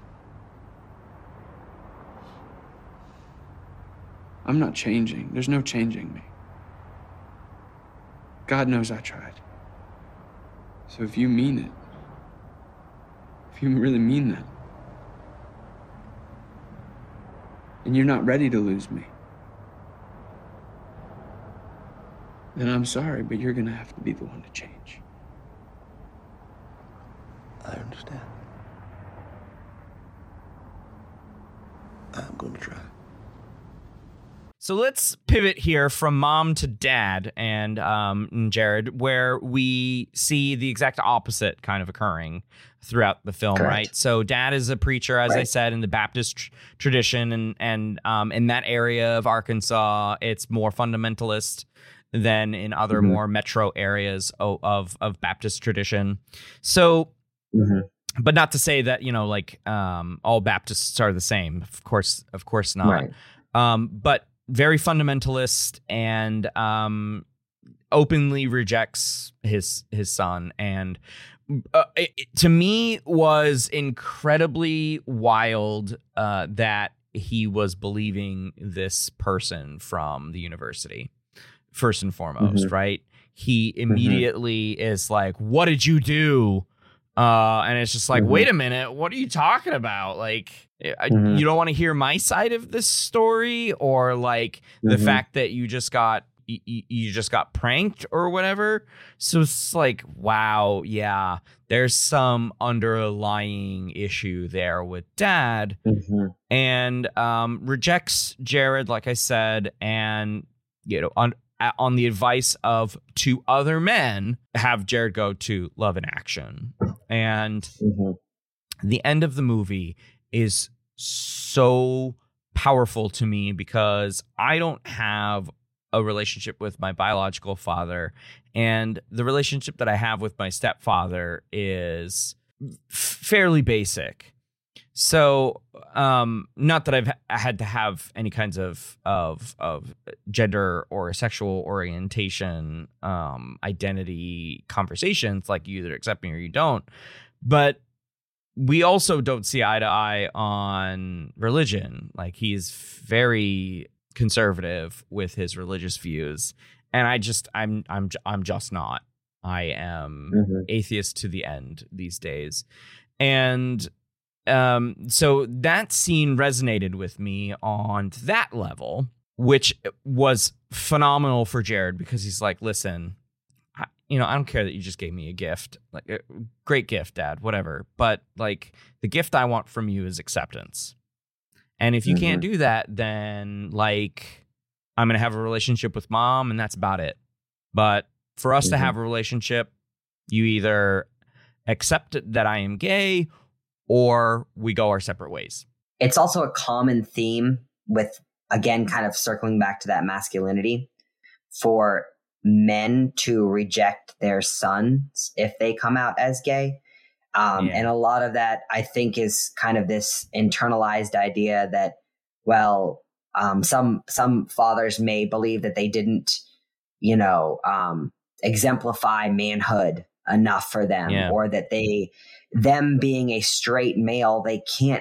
I'm not changing. There's no changing me. God knows I tried. So if you mean it, if you really mean that, and you're not ready to lose me, then I'm sorry, but you're gonna have to be the one to change. I understand. I'm going to try. So let's pivot here from mom to dad and um, Jared, where we see the exact opposite kind of occurring throughout the film, Correct. right? So dad is a preacher, as Right. I said, in the Baptist tr- tradition, and and um, in that area of Arkansas, it's more fundamentalist than in other Mhm. more metro areas of of, of Baptist tradition. So. Mhm. But not to say that, you know, like um, all Baptists are the same. Of course, of course not. Right. Um, but very fundamentalist and um, openly rejects his his son. And uh, it, it- to me was incredibly wild uh, that he was believing this person from the university, first and foremost, Mhm. right? He immediately is like, "What did you do?" Uh, and it's just like, Mhm. wait a minute, what are you talking about? Like, I, Mhm. you don't want to hear my side of this story, or like the Mhm. fact that you just got you, you just got pranked or whatever. So it's like, wow, yeah, there's some underlying issue there with dad, Mhm. and um, rejects Jared, like I said, and you know, on on the advice of two other men, have Jared go to Love in Action. And Mhm. the end of the movie is so powerful to me because I don't have a relationship with my biological father, and the relationship that I have with my stepfather is f- fairly basic. So, um, not that I've ha- had to have any kinds of of of gender or sexual orientation, um, identity conversations, like you either accept me or you don't. But we also don't see eye to eye on religion. Like, he's very conservative with his religious views, and I just I'm I'm I'm just not. I am Mhm. atheist to the end these days, and. Um, so that scene resonated with me on that level, which was phenomenal for Jared, because he's like, listen, I, you know, I don't care that you just gave me a gift, like a great gift, Dad, whatever. But like, the gift I want from you is acceptance. And if you Mhm. can't do that, then like, I'm going to have a relationship with Mom, and that's about it. But for us to Mhm. have a relationship, you either accept that I am gay, or we go our separate ways. It's also a common theme with, again, kind of circling back to that masculinity, for men to reject their sons if they come out as gay. Um, Yeah. And a lot of that, I think, is kind of this internalized idea that, well, um, some some fathers may believe that they didn't, you know, um, exemplify manhood enough for them, Yeah. or that they, them being a straight male, they can't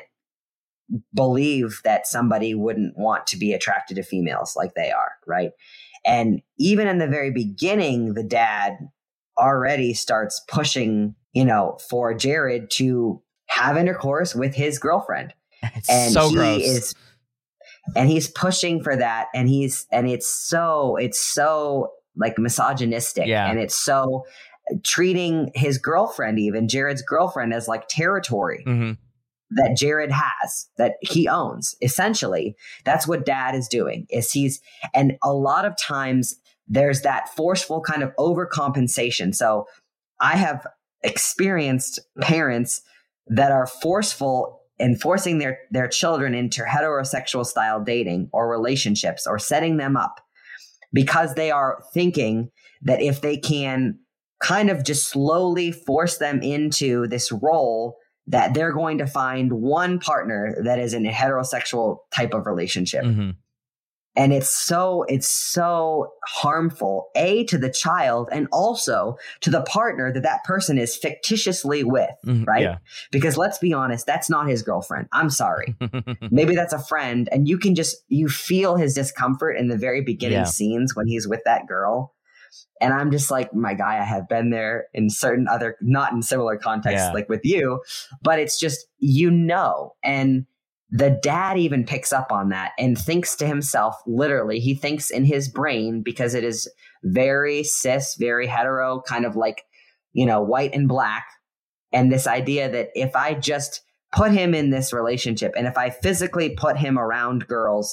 believe that somebody wouldn't want to be attracted to females like they are, right? And even in the very beginning, the dad already starts pushing, you know, for Jared to have intercourse with his girlfriend. It's And so he gross. is, and he's pushing for that, and he's, and it's so, it's so like misogynistic, Yeah. and it's so treating his girlfriend, even Jared's girlfriend, as like territory hmm that Jared has, that he owns. Essentially, that's what dad is doing, is he's, and a lot of times there's that forceful kind of overcompensation. So I have experienced parents that are forceful in forcing their, their children into heterosexual style dating or relationships, or setting them up, because they are thinking that if they can kind of just slowly force them into this role, that they're going to find one partner that is in a heterosexual type of relationship. hmm And it's so, it's so harmful, A, to the child, and also to the partner that that person is fictitiously with, Mhm, right? yeah. Because let's be honest, that's not his girlfriend. I'm sorry. Maybe that's a friend, and you can just, you feel his discomfort in the very beginning Yeah. scenes when he's with that girl. And I'm just like, my guy, I have been there in certain other, not in similar contexts Yeah. like with you, but it's just, you know, and the dad even picks up on that and thinks to himself, literally, he thinks in his brain, because it is very cis, very hetero, kind of like, you know, white and black. And this idea that if I just put him in this relationship, and if I physically put him around girls,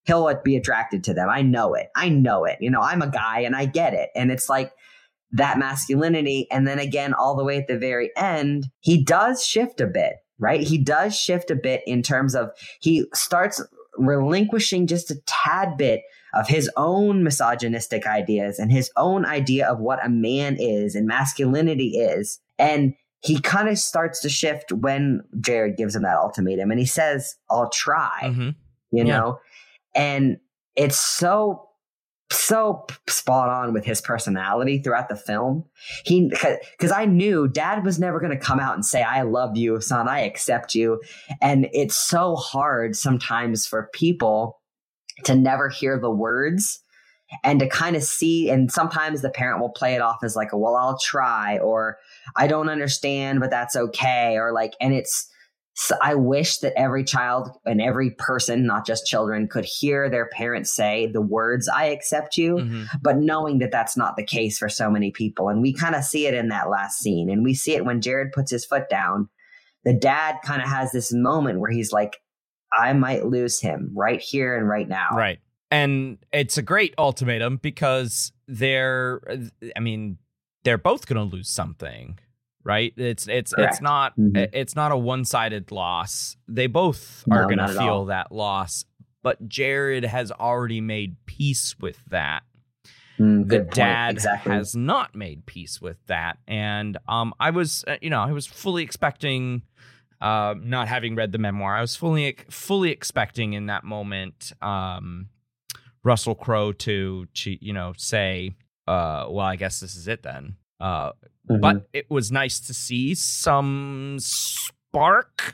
he'll be attracted to them. I know it. I know it. You know, I'm a guy and I get it. And it's like that masculinity. And then again, all the way at the very end, he does shift a bit, right? He does shift a bit in terms of he starts relinquishing just a tad bit of his own misogynistic ideas and his own idea of what a man is and masculinity is. And he kind of starts to shift when Jared gives him that ultimatum and he says, I'll try, Mm-hmm. you Yeah. know, and it's so, so spot on with his personality throughout the film. He, cause I knew Dad was never going to come out and say, I love you, son, I accept you. And it's so hard sometimes for people to never hear the words and to kind of see. And sometimes the parent will play it off as like, well, I'll try, or I don't understand, but that's okay. Or like, and it's, so I wish that every child and every person, not just children, could hear their parents say the words, I accept you, Mm-hmm. but knowing that that's not the case for so many people. And we kind of see it in that last scene. And we see it when Jared puts his foot down. The dad kind of has this moment where he's like, I might lose him right here and right now. Right. And it's a great ultimatum because they're, I mean, they're both going to lose something, right? It's it's Correct. it's not Mhm. it's not a one-sided loss. They both are No, going to not at all. feel that loss, but Jared has already made peace with that. Mm, The good point. dad Exactly. has not made peace with that, and um, I was, uh, you know, I was fully expecting, uh, not having read the memoir, I was fully fully expecting in that moment, um, Russell Crowe to, to, you know, say, uh, well, I guess this is it then. Uh, Mhm. But it was nice to see some spark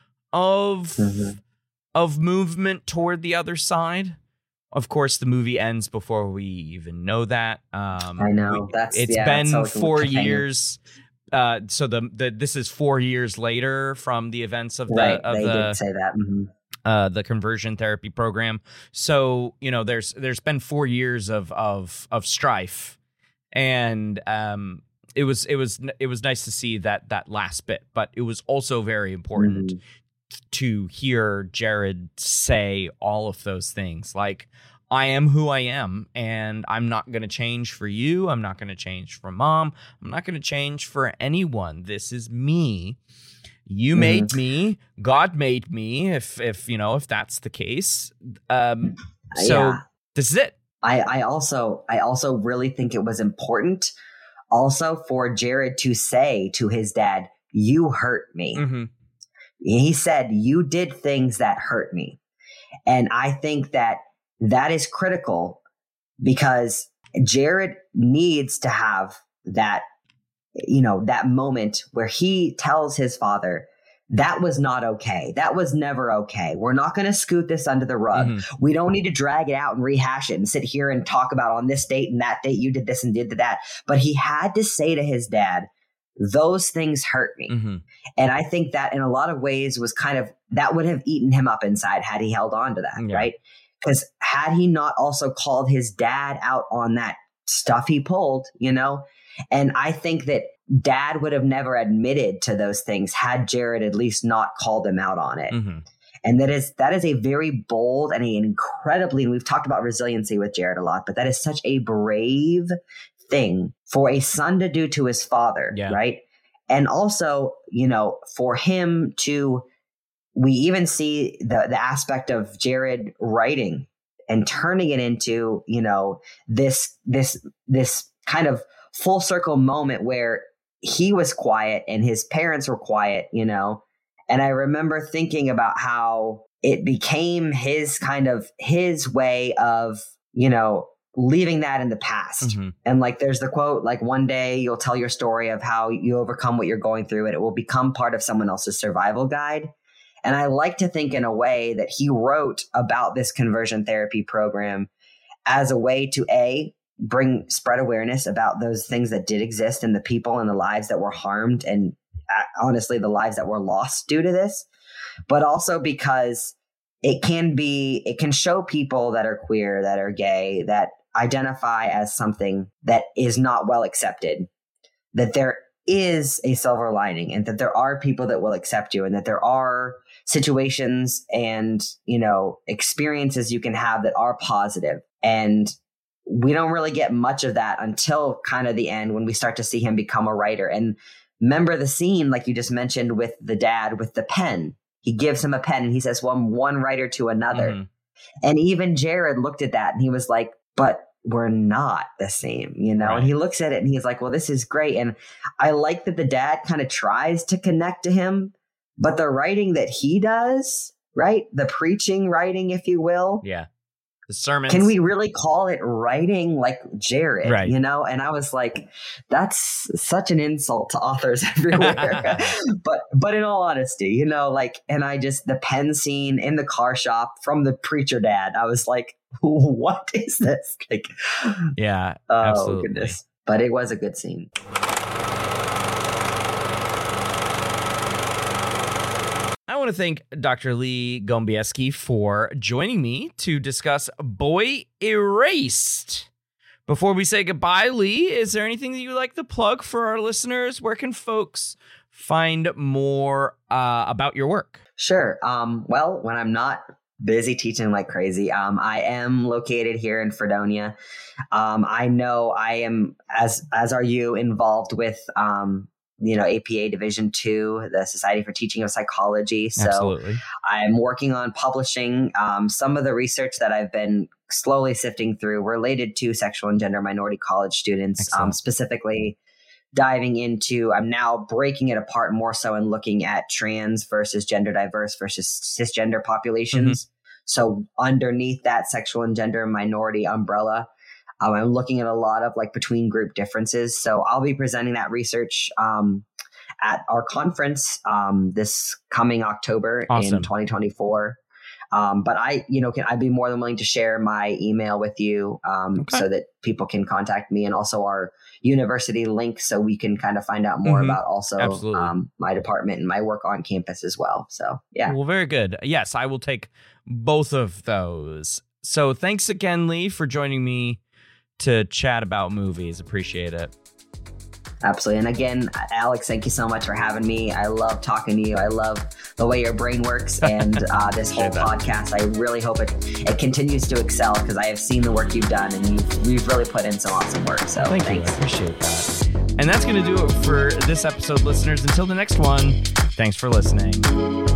of Mhm. of movement toward the other side. Of course, the movie ends before we even know that. Um, I know. we- That's- it's yeah, been it's always a four cliffhanger. years. Uh, so the, the this is four years later from the events of the Right. of They the did say that. Mhm. uh, the conversion therapy program. So, you know, there's there's been four years of of of strife, and um, it was it was it was nice to see that that last bit. But it was also very important Mhm. to hear Jared say all of those things, like, I am who I am, and I'm not going to change for you. I'm not going to change for mom. I'm not going to change for anyone. This is me. You Mhm. made me. God made me. If if you know if that's the case, um, so Yeah. this is it. I, I also I also really think it was important also for Jared to say to his dad, you hurt me. Mm-hmm. He said, you did things that hurt me. And I think that that is critical because Jared needs to have that, you know, that moment where he tells his father, that was not okay. That was never okay. We're not going to scoot this under the rug. Mhm. We don't need to drag it out and rehash it and sit here and talk about on this date and that date you did this and did that. But he had to say to his dad, those things hurt me. Mm-hmm. And I think that in a lot of ways was kind of, that would have eaten him up inside had he held on to that, Yeah. right? Because had he not also called his dad out on that stuff he pulled, you know? And I think that dad would have never admitted to those things had Jared at least not called him out on it. Mm-hmm. And that is that is a very bold and an incredibly, and we've talked about resiliency with Jared a lot, but that is such a brave thing for a son to do to his father, Yeah. right? And also, you know, for him to, we even see the the aspect of Jared writing and turning it into, you know, this this this kind of full circle moment where he was quiet and his parents were quiet, you know. And I remember thinking about how it became his kind of his way of, you know, leaving that in the past. Mm-hmm. And like, there's the quote, like, one day you'll tell your story of how you overcome what you're going through and it will become part of someone else's survival guide. And I like to think in a way that he wrote about this conversion therapy program as a way to A, bring spread awareness about those things that did exist and the people and the lives that were harmed and uh, honestly the lives that were lost due to this, but also because it can be, it can show people that are queer, that are gay, that identify as something that is not well accepted, that there is a silver lining, and that there are people that will accept you, and that there are situations and, you know, experiences you can have that are positive. And we don't really get much of that until kind of the end, when we start to see him become a writer. And remember the scene, like you just mentioned, with the dad with the pen. He gives him a pen and he says, well, I'm one writer to another. Mm-hmm. And even Jared looked at that and he was like, but we're not the same, you know? Right. And he looks at it and he's like, well, this is great. And I like that the dad kind of tries to connect to him, but the writing that he does, right? The preaching writing, if you will. Yeah. The sermons. Can we really call it writing like Jared? Right. You know? And I was like, that's such an insult to authors everywhere. but but in all honesty, you know, like, and I just, the pen scene in the car shop from the preacher dad, I was like, what is this? Like, yeah, oh, absolutely. Goodness. But it was a good scene. I want to thank Doctor Lee Gombieski for joining me to discuss Boy Erased. Before we say goodbye, Lee, is there anything that you would like to plug for our listeners? Where can folks find more uh, about your work? Sure. Um, well, when I'm not busy teaching like crazy, um, I am located here in Fredonia. Um, I know I am, as as are you, involved with um, you know, A P A Division two, the Society for Teaching of Psychology. So Absolutely. I'm working on publishing um, some of the research that I've been slowly sifting through related to sexual and gender minority college students, um, specifically diving into, I'm now breaking it apart more so and looking at trans versus gender diverse versus cisgender populations. Mm-hmm. So underneath that sexual and gender minority umbrella, Um, I'm looking at a lot of like between group differences. So I'll be presenting that research um, at our conference um, this coming October awesome. in twenty twenty-four. Um, but I, you know, can I'd be more than willing to share my email with you um, okay. so that people can contact me, and also our university link so we can kind of find out more mm-hmm. about also um, my department and my work on campus as well. So, yeah. Well, very good. Yes, I will take both of those. So thanks again, Lee, for joining me to chat about movies. Appreciate it. Absolutely. And again, Alex, thank you so much for having me. I love talking to you. I love the way your brain works and uh, this whole that. podcast. I really hope it, it continues to excel, because I have seen the work you've done and you've, you've really put in some awesome work. So thank thanks. you. I appreciate that. And that's going to do it for this episode, listeners. Until the next one, thanks for listening.